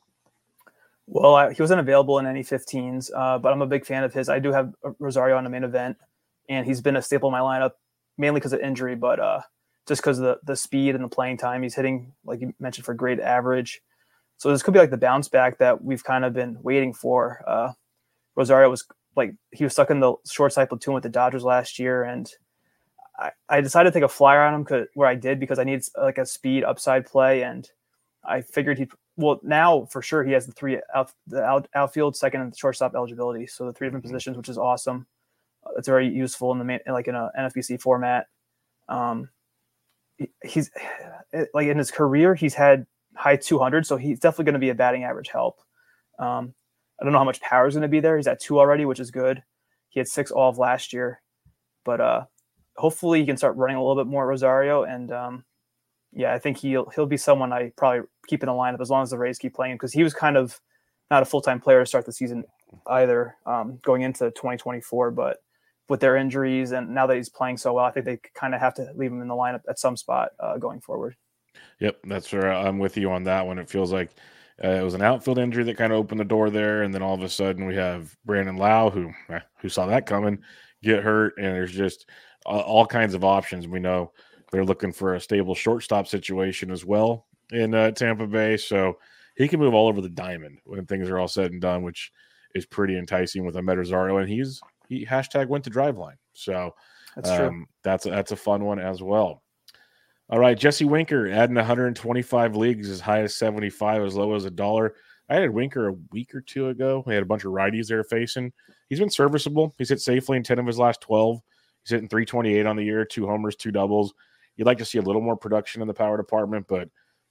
Well, I, he wasn't available in any fifteens, uh, but I'm a big fan of his. I do have Rosario on the main event, and he's been a staple in my lineup, mainly because of injury, but uh, just because of the, the speed and the playing time. He's hitting, like you mentioned, for great average. So this could be like the bounce back that we've kind of been waiting for. Uh, Rosario was like, he was stuck in the short side platoon with the Dodgers last year, and I, I decided to take a flyer on him cause, where I did because I need like a speed upside play, and I figured he well now for sure he has the three out the out, outfield, second, and shortstop eligibility, so the three different mm-hmm. positions, which is awesome. Uh, it's very useful in the main, like in a N F B C format. Um, he, he's like in his career he's had high two hundred, so he's definitely going to be a batting average help. Um, I don't know how much power is going to be there. He's at two already, which is good. He had six all of last year, but uh. Hopefully he can start running a little bit more Rosario. And um, yeah, I think he'll, he'll be someone I probably keep in the lineup as long as the Rays keep playing, because he was kind of not a full-time player to start the season either um, going into twenty twenty-four, but with their injuries and now that he's playing so well, I think they kind of have to leave him in the lineup at some spot uh, going forward. Yep. That's where I'm with you on that one. It feels like uh, it was an outfield injury that kind of opened the door there. And then all of a sudden we have Brandon Lau, who, who saw that coming, get hurt. And there's just all kinds of options. We know they're looking for a stable shortstop situation as well in uh, Tampa Bay. So he can move all over the diamond when things are all said and done, which is pretty enticing with Amed Rosario. And he's he hashtag went to drive line. So that's um, true. That's a, that's a fun one as well. All right. Jesse Winker adding one hundred twenty-five leagues, as high as seventy-five, as low as a dollar. I had Winker a week or two ago. We had a bunch of righties there facing. He's been serviceable. He's hit safely in ten of his last twelve. He's hitting three twenty-eight on the year, two homers, two doubles. You'd like to see a little more production in the power department, but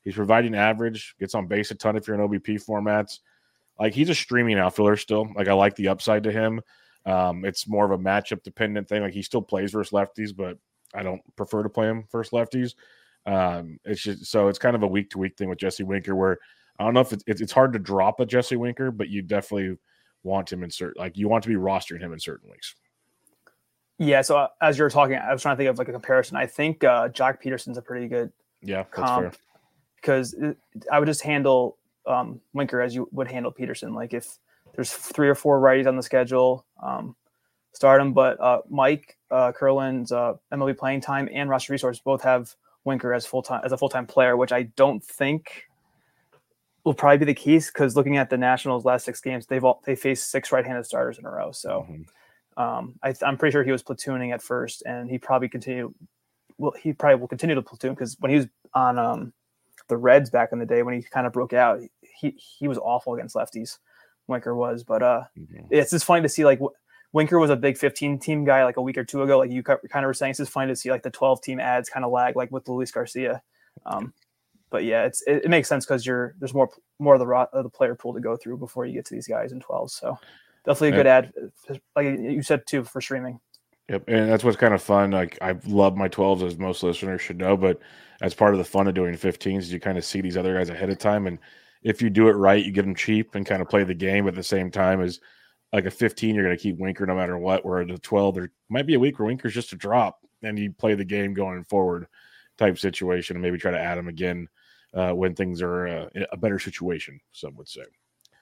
He's providing average, gets on base a ton if you're in O B P formats. Like, he's a streaming outfielder still. Like, I like the upside to him. Um, it's more of a matchup dependent thing. Like, he still plays versus lefties, but I don't prefer to play him versus lefties. Um, it's just so it's kind of a week to week thing with Jesse Winker, where I don't know if it's, it's hard to drop a Jesse Winker, but you definitely want him in certain, like, you want to be rostering him in certain weeks. Yeah. So uh, as you were talking, I was trying to think of like a comparison. I think uh, Jock Peterson's a pretty good yeah comp that's fair. Because it, I would just handle um, Winker as you would handle Peterson. Like, if there's three or four righties on the schedule, um, start him. But uh, Mike uh, Curlin's uh, M L B playing time and roster resource both have Winker as full time as a full time player, which I don't think will probably be the case, because looking at the Nationals' last six games, they've all they faced six right-handed starters in a row. So mm-hmm. um, I, I'm pretty sure he was platooning at first, and he probably continue. Well, he probably will continue to platoon, because when he was on um, the Reds back in the day, when he kind of broke out, he he was awful against lefties. Winker was, but uh, mm-hmm. it's just funny to see, like, Winker was a big fifteen team guy like a week or two ago. Like you kind of were saying, it's just funny to see like the twelve team ads kind of lag, like with Luis Garcia. Um, but yeah, it's it, it makes sense, because you're there's more more of the of the player pool to go through before you get to these guys in twelve. So definitely a good ad, like you said too, for streaming. Yep, and that's what's kind of fun. Like, I love my twelves, as most listeners should know, but as part of the fun of doing fifteens, you kind of see these other guys ahead of time, and if you do it right, you get them cheap and kind of play the game at the same time as. Like a fifteen, you're going to keep Winker no matter what. Where at a twelve, there might be a week where Winker's just a drop, and you play the game going forward type situation, and maybe try to add him again uh, when things are uh, in a better situation, some would say.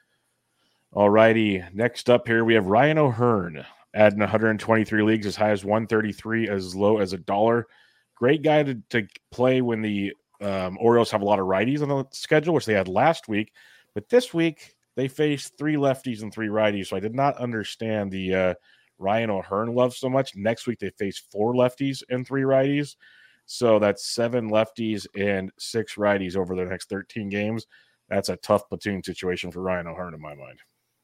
All righty. Next up here, we have Ryan O'Hearn adding one hundred twenty-three leagues, as high as one thirty-three, as low as a dollar. Great guy to, to play when the um, Orioles have a lot of righties on the schedule, which they had last week. But this week, they faced three lefties and three righties, so I did not understand the uh, Ryan O'Hearn love so much. Next week, they face four lefties and three righties, so that's seven lefties and six righties over the next thirteen games. That's a tough platoon situation for Ryan O'Hearn in my mind.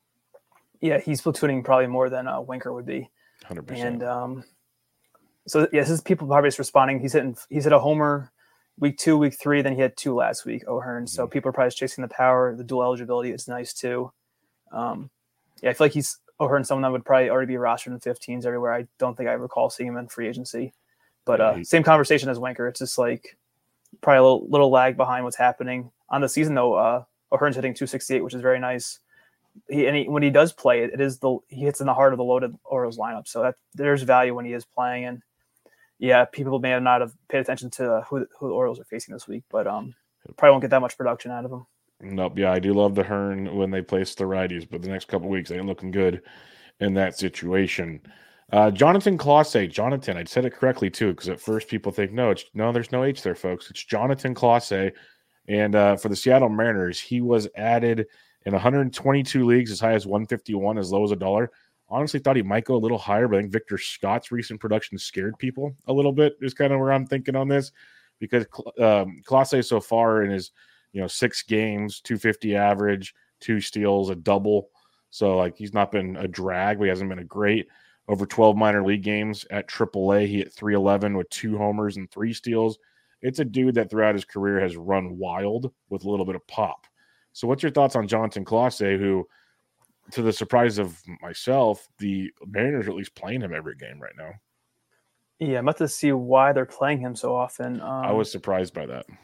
Yeah, he's platooning probably more than uh, Winker would be. one hundred percent. And um, so, yeah, this is people probably just responding. He's hitting, he's hit a homer week two, week three, then he had two last week, O'Hearn. So people are probably just chasing the power. The dual eligibility is nice too. Um, yeah, I feel like he's O'Hearn, someone that would probably already be rostered in fifteens everywhere. I don't think I recall seeing him in free agency. But uh, same conversation as Winker. It's just like probably a little, little lag behind what's happening. On the season, though, uh, O'Hearn's hitting two sixty-eight, which is very nice. He, and he, when he does play, it, it is the he hits in the heart of the loaded Orioles lineup. So that there's value when he is playing. And yeah, people may have not have paid attention to who, who the Orioles are facing this week, but um, probably won't get that much production out of them. Nope. Yeah, I do love the Hearn when they place the righties, but the next couple of weeks they ain't looking good in that situation. Uh, Jonathan Clase. Jonathan, I said it correctly too, because at first people think no, it's no, there's no H there, folks. It's Jonathan Clase, and uh, for the Seattle Mariners, he was added in one hundred twenty-two leagues, as high as one fifty-one, as low as a dollar. Honestly thought he might go a little higher, but I think Victor Scott's recent production scared people a little bit, is kind of where I'm thinking on this, because um, Clase so far in his, you know, six games, two fifty average, two steals, a double. So, like, he's not been a drag, but he hasn't been a great. Over twelve minor league games at triple A, he hit three eleven with two homers and three steals. It's a dude that throughout his career has run wild with a little bit of pop. So what's your thoughts on Jonathan Clase, who, to the surprise of myself, the Mariners are at least playing him every game right now? Yeah, I'm about to see why they're playing him so often. Um, I was surprised by that.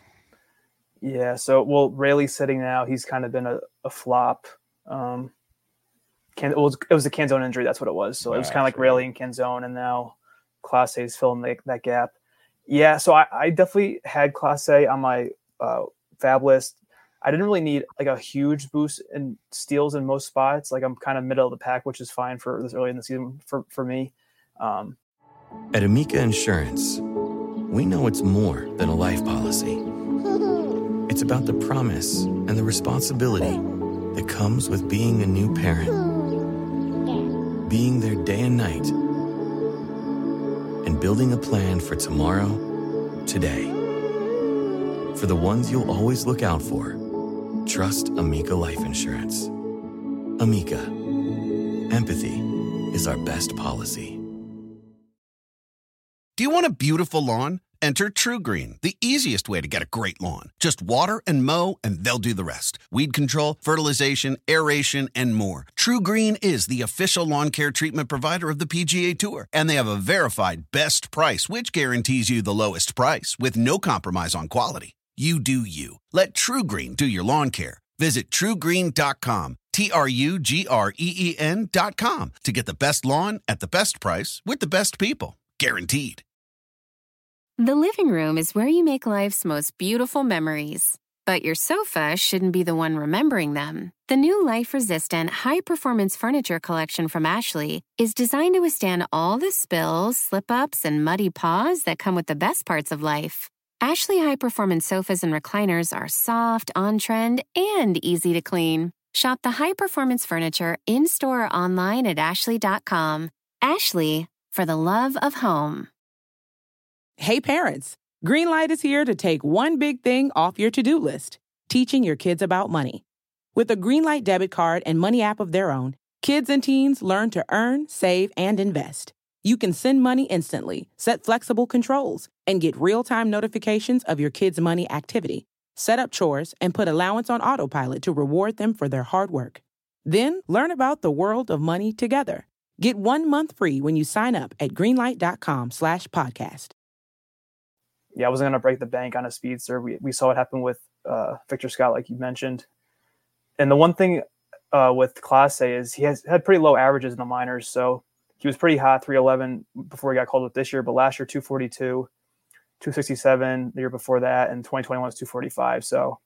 Yeah, so, well, Rayleigh's sitting now. He's kind of been a, a flop. Um, Can, it, was, it was a Canzone injury. That's what it was. So it was kind of like Rayleigh and Canzone, and now Clase is filling the, that gap. Yeah, so I, I definitely had Clase on my uh, fab list. I didn't really need like a huge boost in steals in most spots. Like, I'm kind of middle of the pack, which is fine for this early in the season for, for me. Um, At Amica Insurance, we know it's more than a life policy. It's about the promise and the responsibility that comes with being a new parent. Being there day and night, and building a plan for tomorrow, today. For the ones you'll always look out for, trust Amica Life Insurance. Amica, empathy is our best policy. Do you want a beautiful lawn? Enter TruGreen, the easiest way to get a great lawn. Just water and mow, and they'll do the rest. Weed control, fertilization, aeration, and more. TruGreen is the official lawn care treatment provider of the P G A Tour, and they have a verified best price, which guarantees you the lowest price with no compromise on quality. You do you. Let TruGreen do your lawn care. Visit true green dot com, T R U G R E E N dot com, to get the best lawn at the best price with the best people. Guaranteed. The living room is where you make life's most beautiful memories. But your sofa shouldn't be the one remembering them. The new life-resistant, high-performance furniture collection from Ashley is designed to withstand all the spills, slip-ups, and muddy paws that come with the best parts of life. Ashley high-performance sofas and recliners are soft, on-trend, and easy to clean. Shop the high-performance furniture in-store or online at ashley dot com. Ashley, for the love of home. Hey parents, Greenlight is here to take one big thing off your to-do list, teaching your kids about money. With a Greenlight debit card and money app of their own, kids and teens learn to earn, save, and invest. You can send money instantly, set flexible controls, and get real-time notifications of your kids' money activity. Set up chores and put allowance on autopilot to reward them for their hard work. Then learn about the world of money together. Get one month free when you sign up at greenlight dot com slash podcast. Yeah, I wasn't going to break the bank on a speedster. We we saw what happened with uh, Victor Scott, like you mentioned. And the one thing uh, with Class A is he has had pretty low averages in the minors. So he was pretty hot, three eleven before he got called up this year. But last year, two forty-two, two sixty-seven. The year before that, and twenty twenty-one was two forty-five. So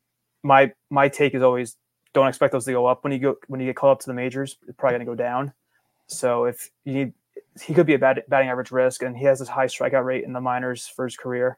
my my take is always don't expect those to go up when you go when you get called up to the majors. It's probably going to go down. So if you need, he could be a bad batting average risk, and he has this high strikeout rate in the minors for his career.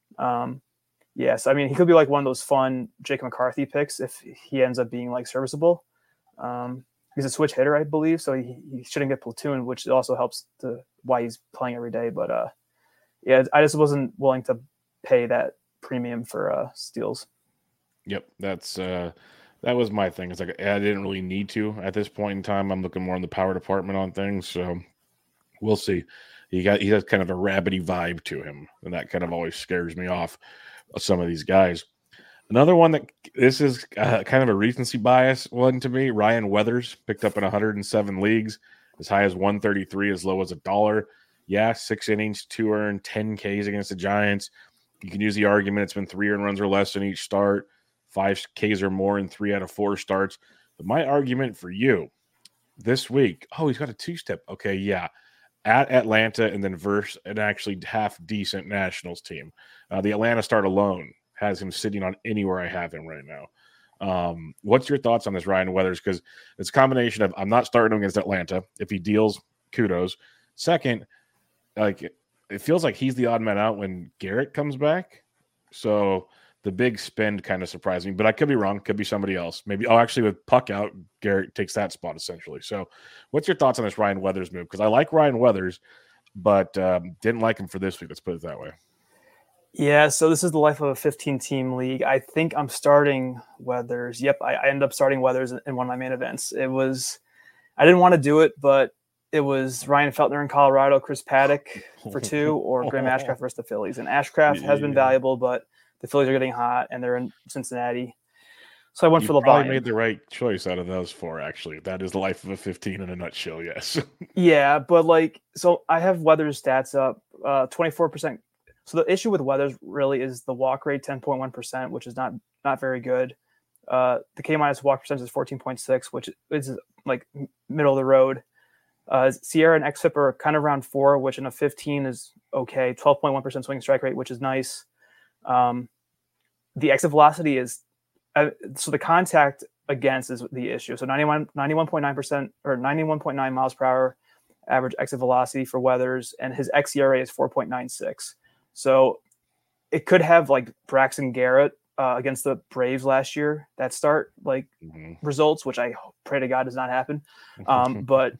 Um, yes, I mean, he could be like one of those fun Jake McCarthy picks if he ends up being like serviceable. Um, he's a switch hitter, I believe, so he, he shouldn't get platoon, which also helps to why he's playing every day. But uh, yeah, I just wasn't willing to pay that premium for uh, steals. Yep, that's uh, that was my thing. It's like I didn't really need to at this point in time. I'm looking more in the power department on things, so we'll see. He got he has kind of a rabbity vibe to him, and that kind of always scares me off of some of these guys. Another one that this is uh, kind of a recency bias one to me. Ryan Weathers picked up in one hundred seven leagues, as high as one thirty-three, as low as a dollar. Yeah, six innings, two earned, ten Ks against the Giants. You can use the argument it's been three earned runs or less in each start, five Ks or more in three out of four starts. But my argument for you this week, oh, he's got a two-step. Okay, yeah. At Atlanta and then versus an actually half-decent Nationals team. Uh, the Atlanta start alone has him sitting on anywhere I have him right now. Um, what's your thoughts on this Ryan Weathers? Because it's a combination of I'm not starting him against Atlanta. If he deals, kudos. Second, like it feels like he's the odd man out when Garrett comes back. So the big spend kind of surprised me, but I could be wrong. Could be somebody else. Maybe, oh, actually with Puck out, Garrett takes that spot essentially. So what's your thoughts on this Ryan Weathers move? Because I like Ryan Weathers, but um, didn't like him for this week. Let's put it that way. Yeah, so this is the life of a fifteen-team league. I think I'm starting Weathers. Yep, I, I ended up starting Weathers in one of my main events. It was, I didn't want to do it, but it was Ryan Feltner in Colorado, Chris Paddock for two, or Graham Ashcraft versus the Phillies. And Ashcraft yeah. has been valuable, but the Phillies are getting hot, and they're in Cincinnati. So I went you for the probably buy-in. made the right choice out of those four, actually. That is the life of a fifteen in a nutshell, yes. Yeah, but like, so I have Weathers stats up, uh, twenty-four percent. So the issue with Weathers really is the walk rate, ten point one percent, which is not not very good. Uh, the K minus walk percentage is fourteen point six, which is like middle of the road. Uh, Sierra and X F I P are kind of around four, which in a fifteen is okay. twelve point one percent swing strike rate, which is nice. Um, the exit velocity is uh, so the contact against is the issue. So ninety-one, ninety-one point nine percent or ninety-one point nine miles per hour average exit velocity for Weathers, and his X E R A is four point nine six. So it could have like Braxton Garrett uh, against the Braves last year, that start like mm-hmm. results, which I pray to God does not happen. Um, but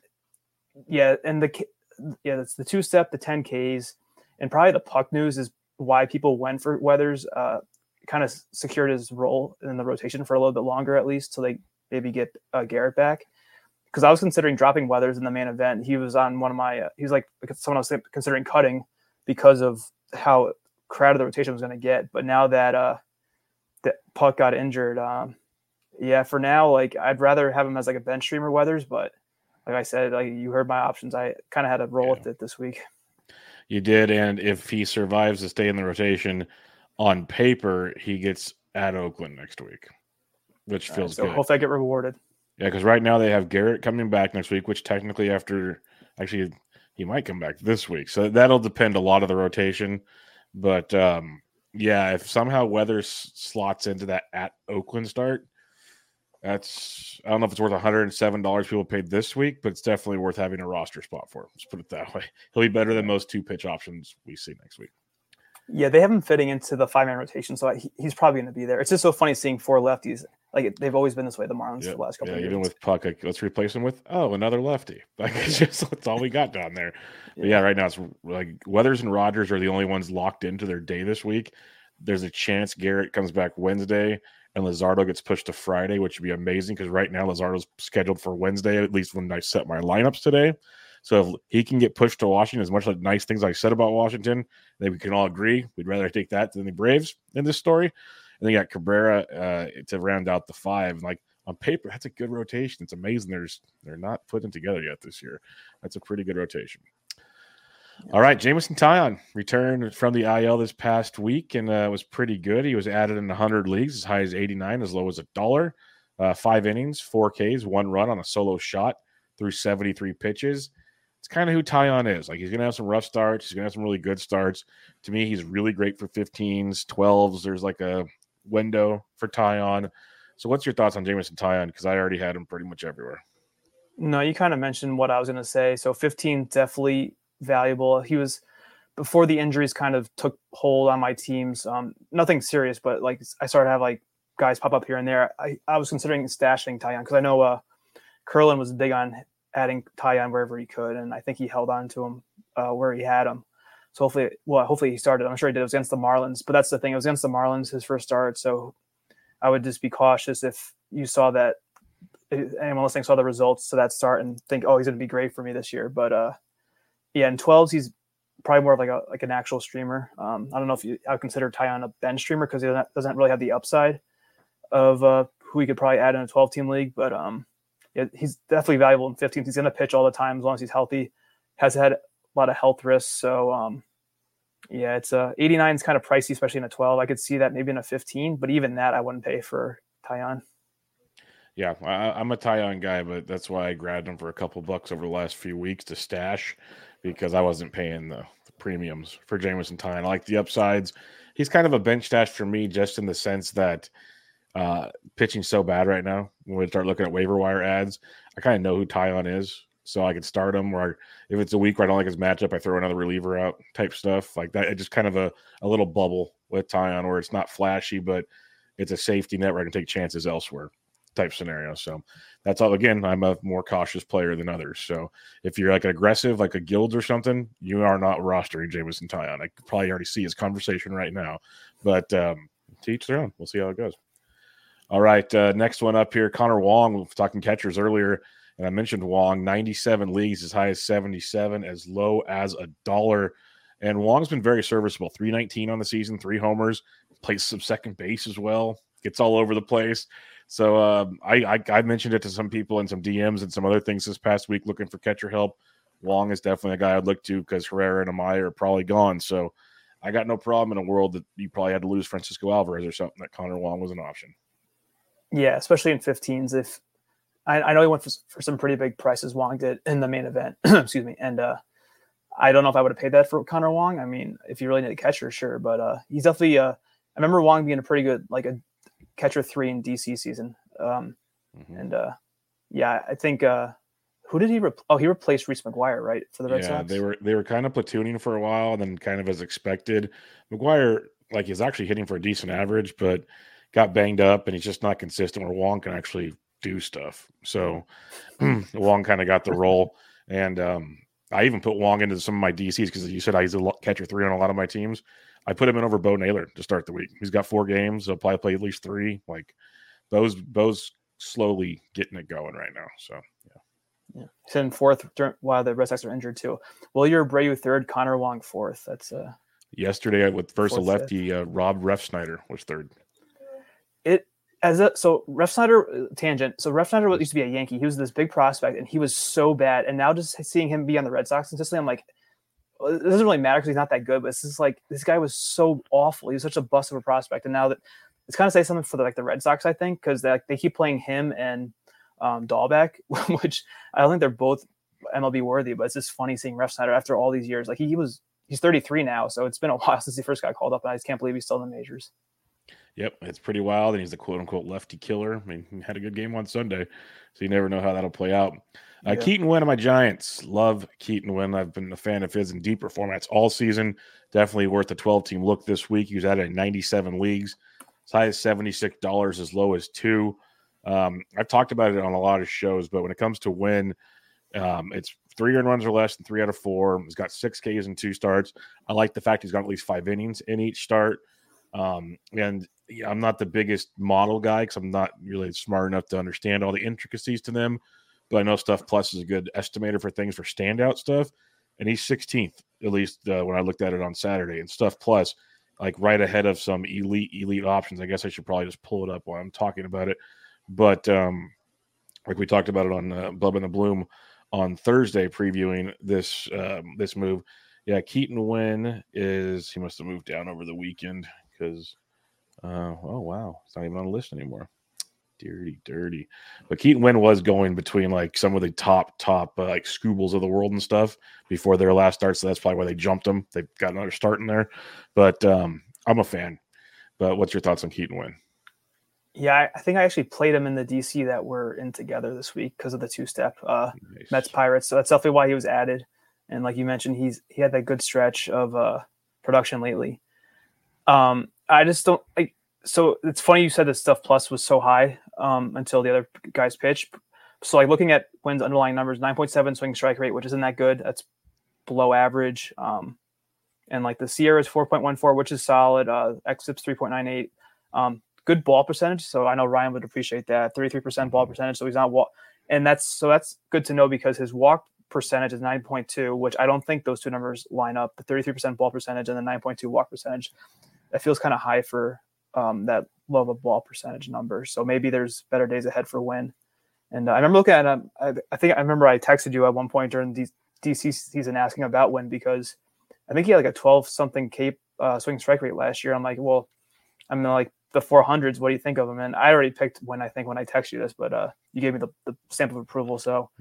yeah, and the yeah, that's the two step, the ten Ks, and probably the puck news is why people went for Weathers. Uh, kind of secured his role in the rotation for a little bit longer, at least, so they maybe get uh, Garrett back. Because I was considering dropping Weathers in the main event. He was on one of my. Uh, he was like someone I was considering cutting because of how crowded the rotation was going to get. But now that uh, that Puck got injured, um, yeah, for now, like I'd rather have him as like a bench streamer Weathers. But like I said, like you heard my options, I kind of had to roll yeah. with it this week. You did, and if he survives to stay in the rotation, on paper he gets at Oakland next week, which feels right, so good. Hopefully I get rewarded. Yeah, because right now they have Garrett coming back next week, which technically after actually he might come back this week. So that'll depend a lot of the rotation. But um, yeah, if somehow Weathers slots into that at Oakland start, that's I don't know if it's worth one hundred seven dollars people paid this week, but it's definitely worth having a roster spot for him. Let's put it that way. He'll be better than most two pitch options we see next week. Yeah, they have him fitting into the five man rotation, so he, he's probably going to be there. It's just so funny seeing four lefties. Like they've always been this way, the Marlins, yeah, for the last couple yeah, of years. Even with Puck, like, let's replace him with oh another lefty. Like it's just that's all we got down there. Yeah. But yeah, right now it's like Weathers and Rogers are the only ones locked into their day this week. There's a chance Garrett comes back Wednesday and Luzardo gets pushed to Friday, which would be amazing because right now Luzardo's scheduled for Wednesday, at least when I set my lineups today. So if he can get pushed to Washington, as much like nice things I said about Washington, then we can all agree we'd rather take that than the Braves in this story. And then you got Cabrera uh, to round out the five. And like on paper, that's a good rotation. It's amazing. There's they're not putting together yet this year. That's a pretty good rotation. Yeah. All right, Jameson Taillon returned from the I L this past week and uh, was pretty good. He was added in one hundred leagues, as high as eighty-nine, as low as a dollar. Uh, five innings, four Ks, one run on a solo shot through seventy-three pitches. It's kind of who Taillon is. Like he's going to have some rough starts. He's going to have some really good starts. To me, he's really great for fifteens, twelves. There's like a window for Taillon. So what's your thoughts on Jameson Taillon? Because I already had him pretty much everywhere. No, you kind of mentioned what I was going to say. So fifteen, definitely valuable. He was, before the injuries kind of took hold on my teams, um, nothing serious, but like I started to have like guys pop up here and there. I, I was considering stashing Taillon because I know uh, Curlin was big on adding Taillon wherever he could, and I think he held on to him uh, where he had him. So hopefully, well, hopefully he started. I'm sure he did. It was against the Marlins, but that's the thing. It was against the Marlins, his first start. So I would just be cautious if you saw that, anyone listening saw the results to that start and think, oh, he's going to be great for me this year. But uh, yeah, in twelves, he's probably more of like a like an actual streamer. Um, I don't know if you I would consider Taillon a bench streamer because he doesn't, doesn't really have the upside of uh, who he could probably add in a twelve-team league, but um. Yeah, he's definitely valuable in fifteen. He's going to pitch all the time as long as he's healthy. Has had a lot of health risks. So, um, yeah, it's uh, eighty-nine is kind of pricey, especially in a twelve. I could see that maybe in a fifteen, but even that I wouldn't pay for Taillon. Yeah, I, I'm a Taillon guy, but that's why I grabbed him for a couple bucks over the last few weeks to stash because I wasn't paying the, the premiums for Jameson Taillon. I like the upsides. He's kind of a bench stash for me just in the sense that uh pitching so bad right now when we start looking at waiver wire ads, I kind of know who Taillon is, so I could start him. Or if it's a week where I don't like his matchup, I throw another reliever out type stuff like that. It's just kind of a, a little bubble with Taillon where it's not flashy, but it's a safety net where I can take chances elsewhere type scenario. So that's all. Again, I'm a more cautious player than others. So if you're like an aggressive, like a Guild or something, you are not rostering Jameson Taillon. I could probably already see his conversation right now, but um, to each their own. We'll see how it goes. All right, uh, next one up here, Connor Wong. We were talking catchers earlier, and I mentioned Wong, ninety-seven leagues, as high as seventy-seven, as low as a dollar. And Wong's been very serviceable, three nineteen on the season, three homers, plays some second base as well, gets all over the place. So um, I, I, I mentioned it to some people in some D Ms and some other things this past week looking for catcher help. Wong is definitely a guy I'd look to because Herrera and Amaya are probably gone. So I got no problem in a world that you probably had to lose Francisco Alvarez or something that Connor Wong was an option. Yeah, especially in fifteens. If I, I know he went for, for some pretty big prices, Wong did in the main event. Excuse me. And uh, I don't know if I would have paid that for Connor Wong. I mean, if you really need a catcher, sure. But uh, he's definitely uh, – I remember Wong being a pretty good – like a catcher three in D C season. Um, mm-hmm. And, uh, yeah, I think uh, – who did he – oh, he replaced Reese McGuire, right, for the Red yeah, Sox? Yeah, they were, they were kind of platooning for a while and then kind of as expected. McGuire, like, is actually hitting for a decent average, but – got banged up, and he's just not consistent where Wong can actually do stuff. So Wong kind of got the role. And um, I even put Wong into some of my D Cs because you said he's a catcher three on a lot of my teams. I put him in over Bo Naylor to start the week. He's got four games. So probably play at least three. Like Bo's, Bo's slowly getting it going right now. So, yeah. Yeah. He's in fourth during, while the Red Sox are injured too. Wilyer Abreu third, Connor Wong fourth. That's uh Yesterday with first a Fourth, lefty, uh, Rob Refsnyder was third. It as a so Refsnyder uh, tangent. So Refsnyder used to be a Yankee. He was this big prospect, and he was so bad. And now just seeing him be on the Red Sox consistently, I'm like, well, it doesn't really matter because he's not that good. But it's just like this guy was so awful. He was such a bust of a prospect, and now that it's kind of say something for the, like the Red Sox, I think, because they like, they keep playing him and um, Dahlbeck, which I don't think they're both M L B worthy. But it's just funny seeing Refsnyder after all these years. Like he, he was. He's thirty-three now, so it's been a while since he first got called up, and I just can't believe he's still in the majors. Yep, it's pretty wild, and he's the quote-unquote lefty killer. I mean, he had a good game on Sunday, so you never know how that'll play out. Uh, yeah. Keaton Winn of my Giants. Love Keaton Winn. I've been a fan of his in deeper formats all season. Definitely worth a twelve-team look this week. He was added in ninety-seven leagues. As high as seventy-six dollars, as low as two. Um, I've talked about it on a lot of shows, but when it comes to Winn, um, it's three earned runs or less than three out of four. He's got six Ks in two starts. I like the fact he's got at least five innings in each start. Um, and yeah, I'm not the biggest model guy because I'm not really smart enough to understand all the intricacies to them. But I know Stuff Plus is a good estimator for things for standout stuff. And he's sixteenth, at least uh, when I looked at it on Saturday. And Stuff Plus, like right ahead of some elite, elite options. I guess I should probably just pull it up while I'm talking about it. But um, like we talked about it on uh, Bub and the Bloom on Thursday previewing this um, this move. Yeah, Keaton Winn is – he must have moved down over the weekend because uh, – oh, wow. It's not even on the list anymore. Dirty, dirty. But Keaton Winn was going between, like, some of the top, top, uh, like, Scoobles of the world and stuff before their last start, so that's probably why they jumped him. They've got another start in there. But um, I'm a fan. But what's your thoughts on Keaton Winn? Yeah, I think I actually played him in the D C that we're in together this week because of the two-step uh, nice. Mets Pirates. So that's definitely why he was added. And like you mentioned, he's he had that good stretch of uh, production lately. Um, I just don't like. So it's funny you said that Stuff Plus was so high um, until the other guys pitched. So like looking at Wynn's underlying numbers, nine point seven swing strike rate, which isn't that good. That's below average. Um, and like the Sierra is four point one four, which is solid. Uh, X F I P's three point nine eight. Um, Good ball percentage, so I know Ryan would appreciate that. thirty-three percent ball percentage, so he's not walk, and that's so that's good to know because his walk percentage is nine point two, which I don't think those two numbers line up. The thirty-three percent ball percentage and the nine point two walk percentage, that feels kind of high for um, that low of a ball percentage number. So maybe there's better days ahead for Winn. And uh, I remember looking at um, I, I think I remember I texted you at one point during the D C season asking about Winn because I think he had like a twelve something K uh, swing strike rate last year. I'm like, well, I'm like. The four hundreds, what do you think of them? And I already picked when I think when I text you this, but uh, you gave me the, the stamp of approval. So,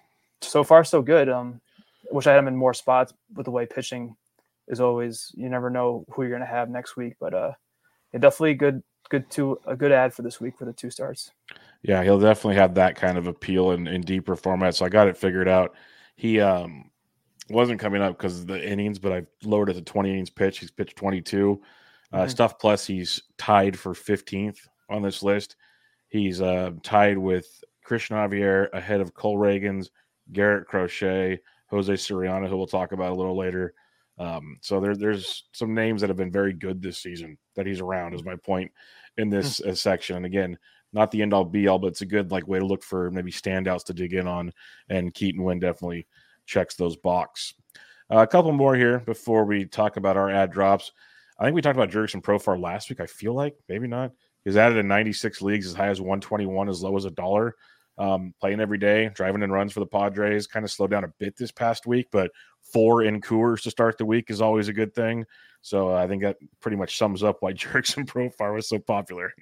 so far, so good. Um, wish I had him in more spots with the way pitching is always, you never know who you're going to have next week, but uh, yeah, definitely good, good to a good ad for this week for the two starts. Yeah, he'll definitely have that kind of appeal in, in deeper formats. So I got it figured out. He um, wasn't coming up because of the innings, but I lowered it to twenty innings pitch. He's pitched twenty-two. Uh, mm-hmm. Stuff Plus, he's tied for fifteenth on this list. He's uh, tied with Christian Javier ahead of Cole Reagans, Garrett Crochet, Jose Soriano, who we'll talk about a little later. Um, so there, there's some names that have been very good this season that he's around, is my point in this mm-hmm. uh, section. And again, not the end-all be-all, but it's a good like way to look for maybe standouts to dig in on, and Keaton Winn definitely checks those box. Uh, a couple more here before we talk about our ad drops. I think we talked about Jurickson Profar last week. I feel like maybe not. He's added in ninety-six leagues, as high as one twenty-one, as low as a dollar. Um, playing every day, driving in runs for the Padres. Kind of slowed down a bit this past week, but four in Coors to start the week is always a good thing. So uh, I think that pretty much sums up why Jurickson Profar was so popular.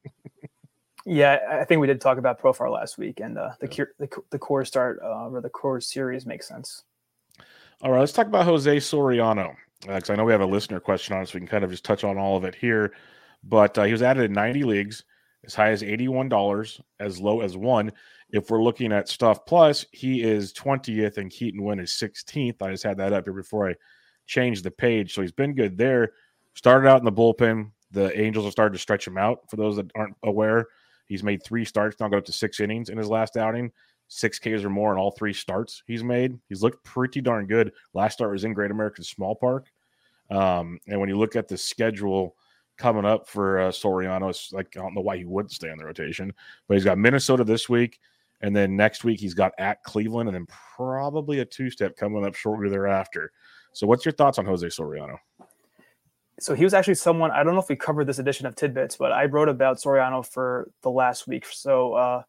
Yeah, I think we did talk about Profar last week, and uh, the, yeah. the the Coors start uh, or the Coors series makes sense. All right, let's talk about Jose Soriano. Because uh, I know we have a listener question on it, so we can kind of just touch on all of it here. But uh, he was added in ninety leagues, as high as eighty-one dollars, as low as one. If we're looking at Stuff Plus, he is twentieth and Keaton Winn is sixteenth. I just had that up here before I changed the page. So he's been good there. Started out in the bullpen. The Angels have started to stretch him out. For those that aren't aware, he's made three starts, now got up to six innings in his last outing. Six Ks or more in all three starts he's made. He's looked pretty darn good. Last start was in Great American Small Park. Um, and when you look at the schedule coming up for uh, Soriano, it's like, I don't know why he wouldn't stay in the rotation, but he's got Minnesota this week. And then next week he's got at Cleveland, and then probably a two-step coming up shortly thereafter. So what's your thoughts on Jose Soriano? so he was actually someone, I don't know if we covered this edition of Tidbits, but I wrote about Soriano for the last week. So uh,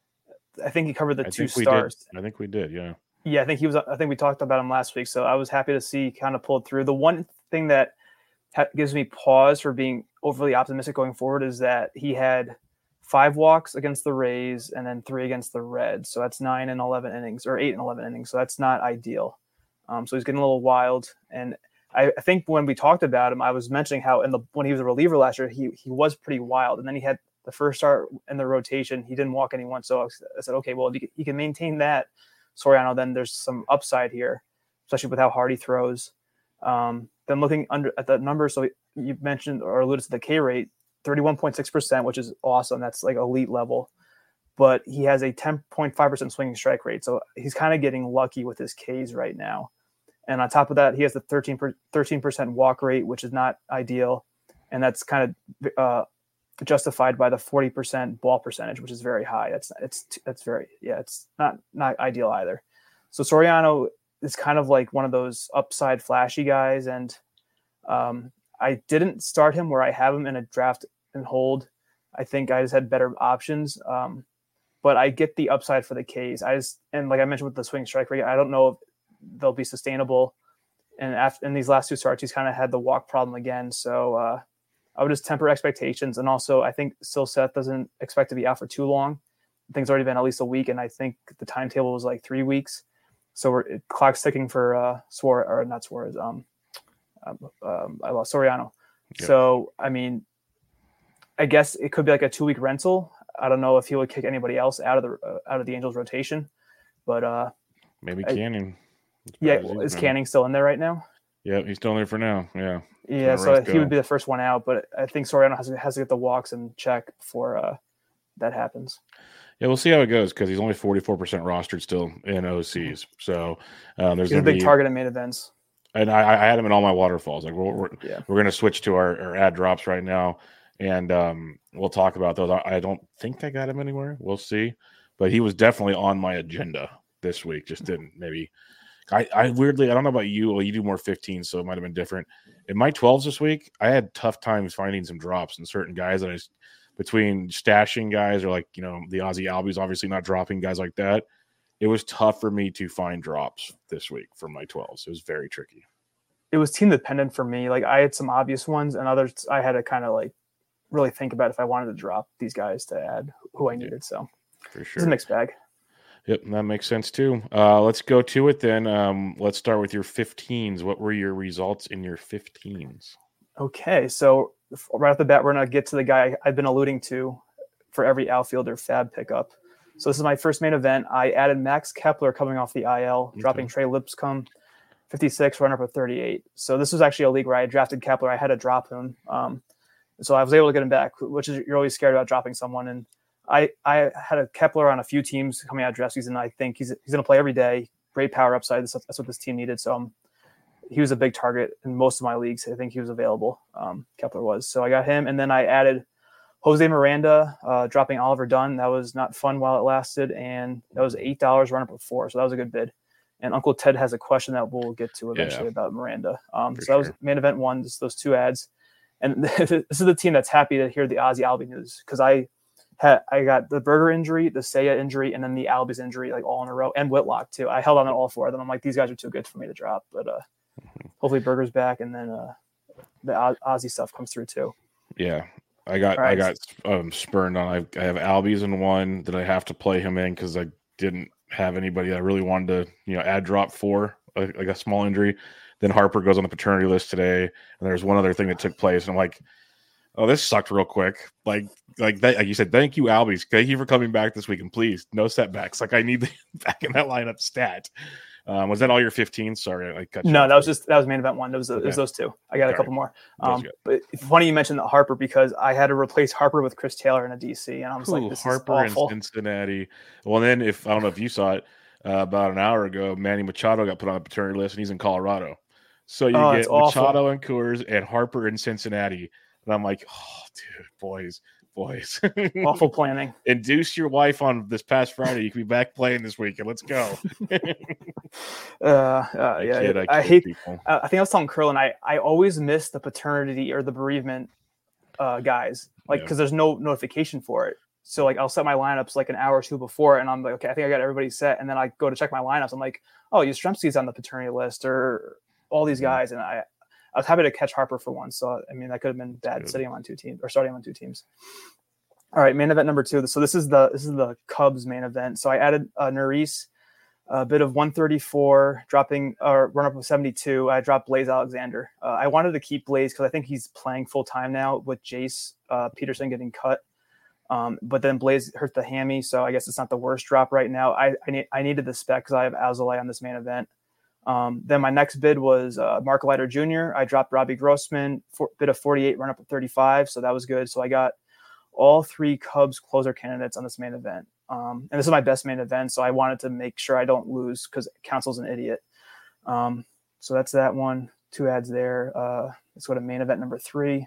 I think he covered the I two think we stars. did. I think we did. Yeah. Yeah, I think he was. I think we talked about him last week. So I was happy to see he kind of pulled through. The one thing that ha- gives me pause for being overly optimistic going forward is that he had five walks against the Rays and then three against the Reds. So that's nine and eleven innings, or eight and eleven innings. So that's not ideal. Um, so he's getting a little wild. And I, I think when we talked about him, I was mentioning how in the when he was a reliever last year, he he was pretty wild. And then he had the first start in the rotation. He didn't walk anyone. So I said, okay, well, if he can, he can maintain that, Soriano, then there's some upside here, especially with how hard he throws. Um, then looking under at the numbers, so you mentioned or alluded to the K rate, thirty-one point six percent, which is awesome. That's like elite level. But he has a ten point five percent swinging strike rate. So he's kind of getting lucky with his Ks right now. And on top of that, he has the thirteen percent walk rate, which is not ideal. And that's kind of uh, justified by the forty percent ball percentage, which is very high. That's it's that's very yeah, it's not not ideal either. So Soriano is kind of like one of those upside flashy guys, and um, I didn't start him where I have him in a draft and hold. I think I just had better options, um, but I get the upside for the Ks. I just and like I mentioned with the swing strike rate, I don't know if they'll be sustainable. And after in these last two starts, he's kind of had the walk problem again, so. Uh, I would just temper expectations. And also, I think still Seth doesn't expect to be out for too long. I think it's already been at least a week, and I think the timetable was like three weeks. So we're it, clock's ticking for uh, Suarez, or not Suarez, um, um, um, I lost Soriano. Yep. So, I mean, I guess it could be like a two-week rental. I don't know if he would kick anybody else out of the uh, out of the Angels rotation, but uh, maybe Canning. Yeah, is Canning still in there right now? Yeah, he's still in there for now. Yeah. Yeah, so he go. would be the first one out, but I think Soriano has to, has to get the walks in check before uh, that happens. Yeah, we'll see how it goes because he's only forty-four percent rostered still in O Cs. So um, there's he's a big be, target in main events. And I, I had him in all my waterfalls. Like we're we're, yeah. we're going to switch to our, our ad drops right now, and um, we'll talk about those. I, I don't think I got him anywhere. We'll see, but he was definitely on my agenda this week. Just didn't maybe. I, I weirdly, I don't know about you. Well, you do more fifteen, so it might have been different. In my twelves this week, I had tough times finding some drops in certain guys. And I just, between stashing guys or like, you know, the Ozzy Albies, obviously not dropping guys like that. It was tough for me to find drops this week for my twelves. It was very tricky. It was team dependent for me. Like I had some obvious ones and others I had to kind of like really think about if I wanted to drop these guys to add who I needed. So for sure. It's a mixed bag. Yep, that makes sense too. Uh, let's go to it then. Um, let's start with your fifteens. What were your results in your fifteens? Okay, so right off the bat, we're going to get to the guy I've been alluding to for every outfielder fab pickup. So this is my first main event. I added Max Kepler coming off the I L, okay. dropping Trey Lipscomb, fifty-six, runner up at thirty-eight. So this was actually a league where I drafted Kepler. I had to drop him. Um, so I was able to get him back, which is you're always scared about dropping someone. And I, I had a Kepler on a few teams coming out of draft season. I think he's he's going to play every day. Great power upside. That's, that's what this team needed. So um, he was a big target in most of my leagues. I think he was available. Um, Kepler was. So I got him. And then I added Jose Miranda, uh, dropping Oliver Dunn. That was not fun while it lasted. And that was eight dollars, run up at four. So that was a good bid. And Uncle Ted has a question that we'll get to eventually yeah. about Miranda. Um, so that sure. was main event one, just those two ads. And this is the team that's happy to hear the Ozzy Albies news because I – I got the Berger injury, the Seiya injury, and then the Albies injury, like all in a row, and Whitlock too. I held on to all four of them. I'm like, these guys are too good for me to drop. But uh, mm-hmm. hopefully Berger's back, and then uh, the Ozzy stuff comes through too. Yeah, I got right. I got um, spurned on. I, I have Albies in one that I have to play him in because I didn't have anybody that I really wanted to, you know, add drop for like, like a small injury. Then Harper goes on the paternity list today, and there's one other thing that took place, and I'm like, oh, this sucked real quick. Like, like, that, like you said, thank you, Albies. Thank you for coming back this week, and please, no setbacks. Like, I need the back in that lineup stat. Um, was that all your fifteen? Sorry, I cut you No, off. that was just that was main event one. That was, okay. It was those two. I got all a couple right. more. Um, but it's funny you mentioned Harper because I had to replace Harper with Chris Taylor in a D C, and I was Ooh, like, this Harper is awful. in Cincinnati. Well, then if I don't know if you saw it uh, about an hour ago, Manny Machado got put on the paternity list, and he's in Colorado. So you oh, get Machado and Coors and Harper in Cincinnati. And I'm like, oh, dude, boys, boys. Awful planning. Induce your wife on this past Friday. You can be back playing this weekend. Let's go. uh, uh, I yeah, kid, I, I kid hate. people. Uh, I think I was telling Curlin, I I always miss the paternity or the bereavement uh, guys, like because Yeah. there's no notification for it. So like I'll set my lineups like an hour or two before, and I'm like, okay, I think I got everybody set, and then I go to check my lineups. I'm like, oh, Yastrzemski's on the paternity list, or all these guys, and I I was happy to catch Harper for once. So I mean, that could have been bad Good. sitting him on two teams or starting him on two teams. All right, main event number two. So this is the this is the Cubs main event. So I added uh, Nerys, a bit of one thirty-four, dropping or uh, run up of seventy-two. I dropped Blaze Alexander. Uh, I wanted to keep Blaze because I think he's playing full time now with Jace uh, Peterson getting cut. Um, but then Blaze hurt the hammy, so I guess it's not the worst drop right now. I I, need, I needed the spec because I have Alzolay on this main event. Um, then my next bid was uh, Mark Leiter Junior I dropped Robbie Grossman, for, bid of forty-eight, run up at thirty-five, so that was good. So I got all three Cubs closer candidates on this main event. Um, and this is my best main event, so I wanted to make sure I don't lose because Council's an idiot. Um, so that's that one. Two ads there. Uh, let's go to main event number three.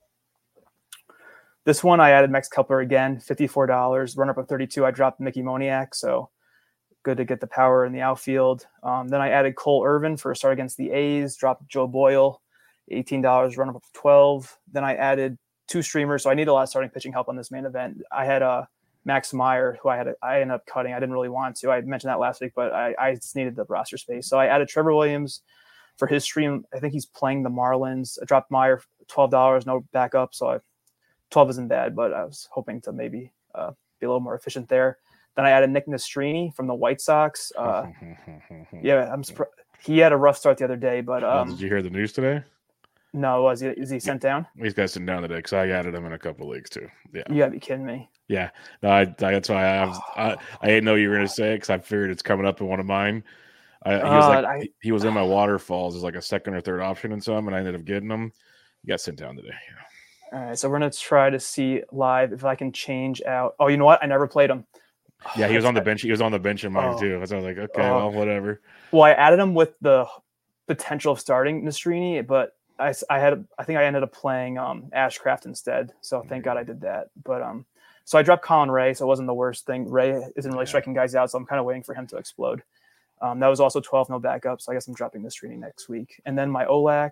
This one, I added Max Kepler again, fifty-four dollars. Run up of thirty-two, I dropped Mickey Moniak, so good to get the power in the outfield. Um, then I added Cole Irvin for a start against the A's, dropped Joe Boyle, eighteen dollars, run up of twelve. Then I added two streamers, so I need a lot of starting pitching help on this main event. I had uh, Max Meyer, who I had, a, I ended up cutting. I didn't really want to. I mentioned that last week, but I, I just needed the roster space. So I added Trevor Williams for his stream. I think he's playing the Marlins. I dropped Meyer twelve dollars, no backup, so I twelve isn't bad, but I was hoping to maybe uh, be a little more efficient there. Then I added Nick Nastrini from the White Sox. Uh, yeah, I'm surprised. He had a rough start the other day, but um, oh, did you hear the news today? No, was he? Is he sent down? He's got sent down today because I added him in a couple of leagues too. Yeah, you gotta be kidding me. Yeah, no, I, I, that's why I, was, I I didn't know you were gonna say it because I figured it's coming up in one of mine. I, he was uh, like I, he was in my waterfalls as like a second or third option in some, and I ended up getting him. He got sent down today. Yeah. All right, so we're gonna try to see live if I can change out. Oh, you know what? I never played him. Yeah, he was on the bench. He was on the bench in mine oh, too. So I was like, okay, oh. well, whatever. Well, I added him with the potential of starting Nastrini, but I, I had I think I ended up playing um, Ashcraft instead. So thank God I did that. But um, so I dropped Colin Ray, so it wasn't the worst thing. Ray isn't really striking guys out, so I'm kind of waiting for him to explode. Um, that was also twelve, no backup. So I guess I'm dropping Nastrini next week. And then my Olac.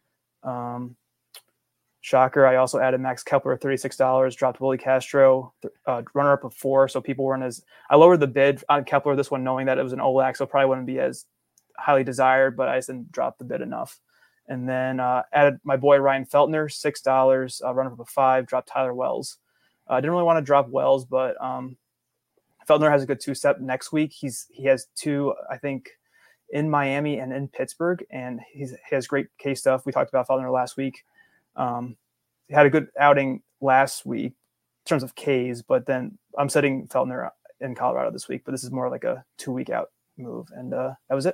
Um, Shocker. I also added Max Kepler at thirty-six dollars, dropped Willie Castro, uh, runner up of four. So people weren't as, I lowered the bid on Kepler, this one, knowing that it was an Olac. So probably wouldn't be as highly desired, but I just didn't drop the bid enough. And then uh, added my boy Ryan Feltner, six dollars, uh, runner up of five, dropped Tyler Wells. I uh, didn't really want to drop Wells, but um, Feltner has a good two step next week. He's, he has two, I think, in Miami and in Pittsburgh, and he's, he has great K stuff. We talked about Feltner last week. Um, he had a good outing last week in terms of Ks, but then I'm setting Feltner in Colorado this week, but this is more like a two week out move. And uh, that was it.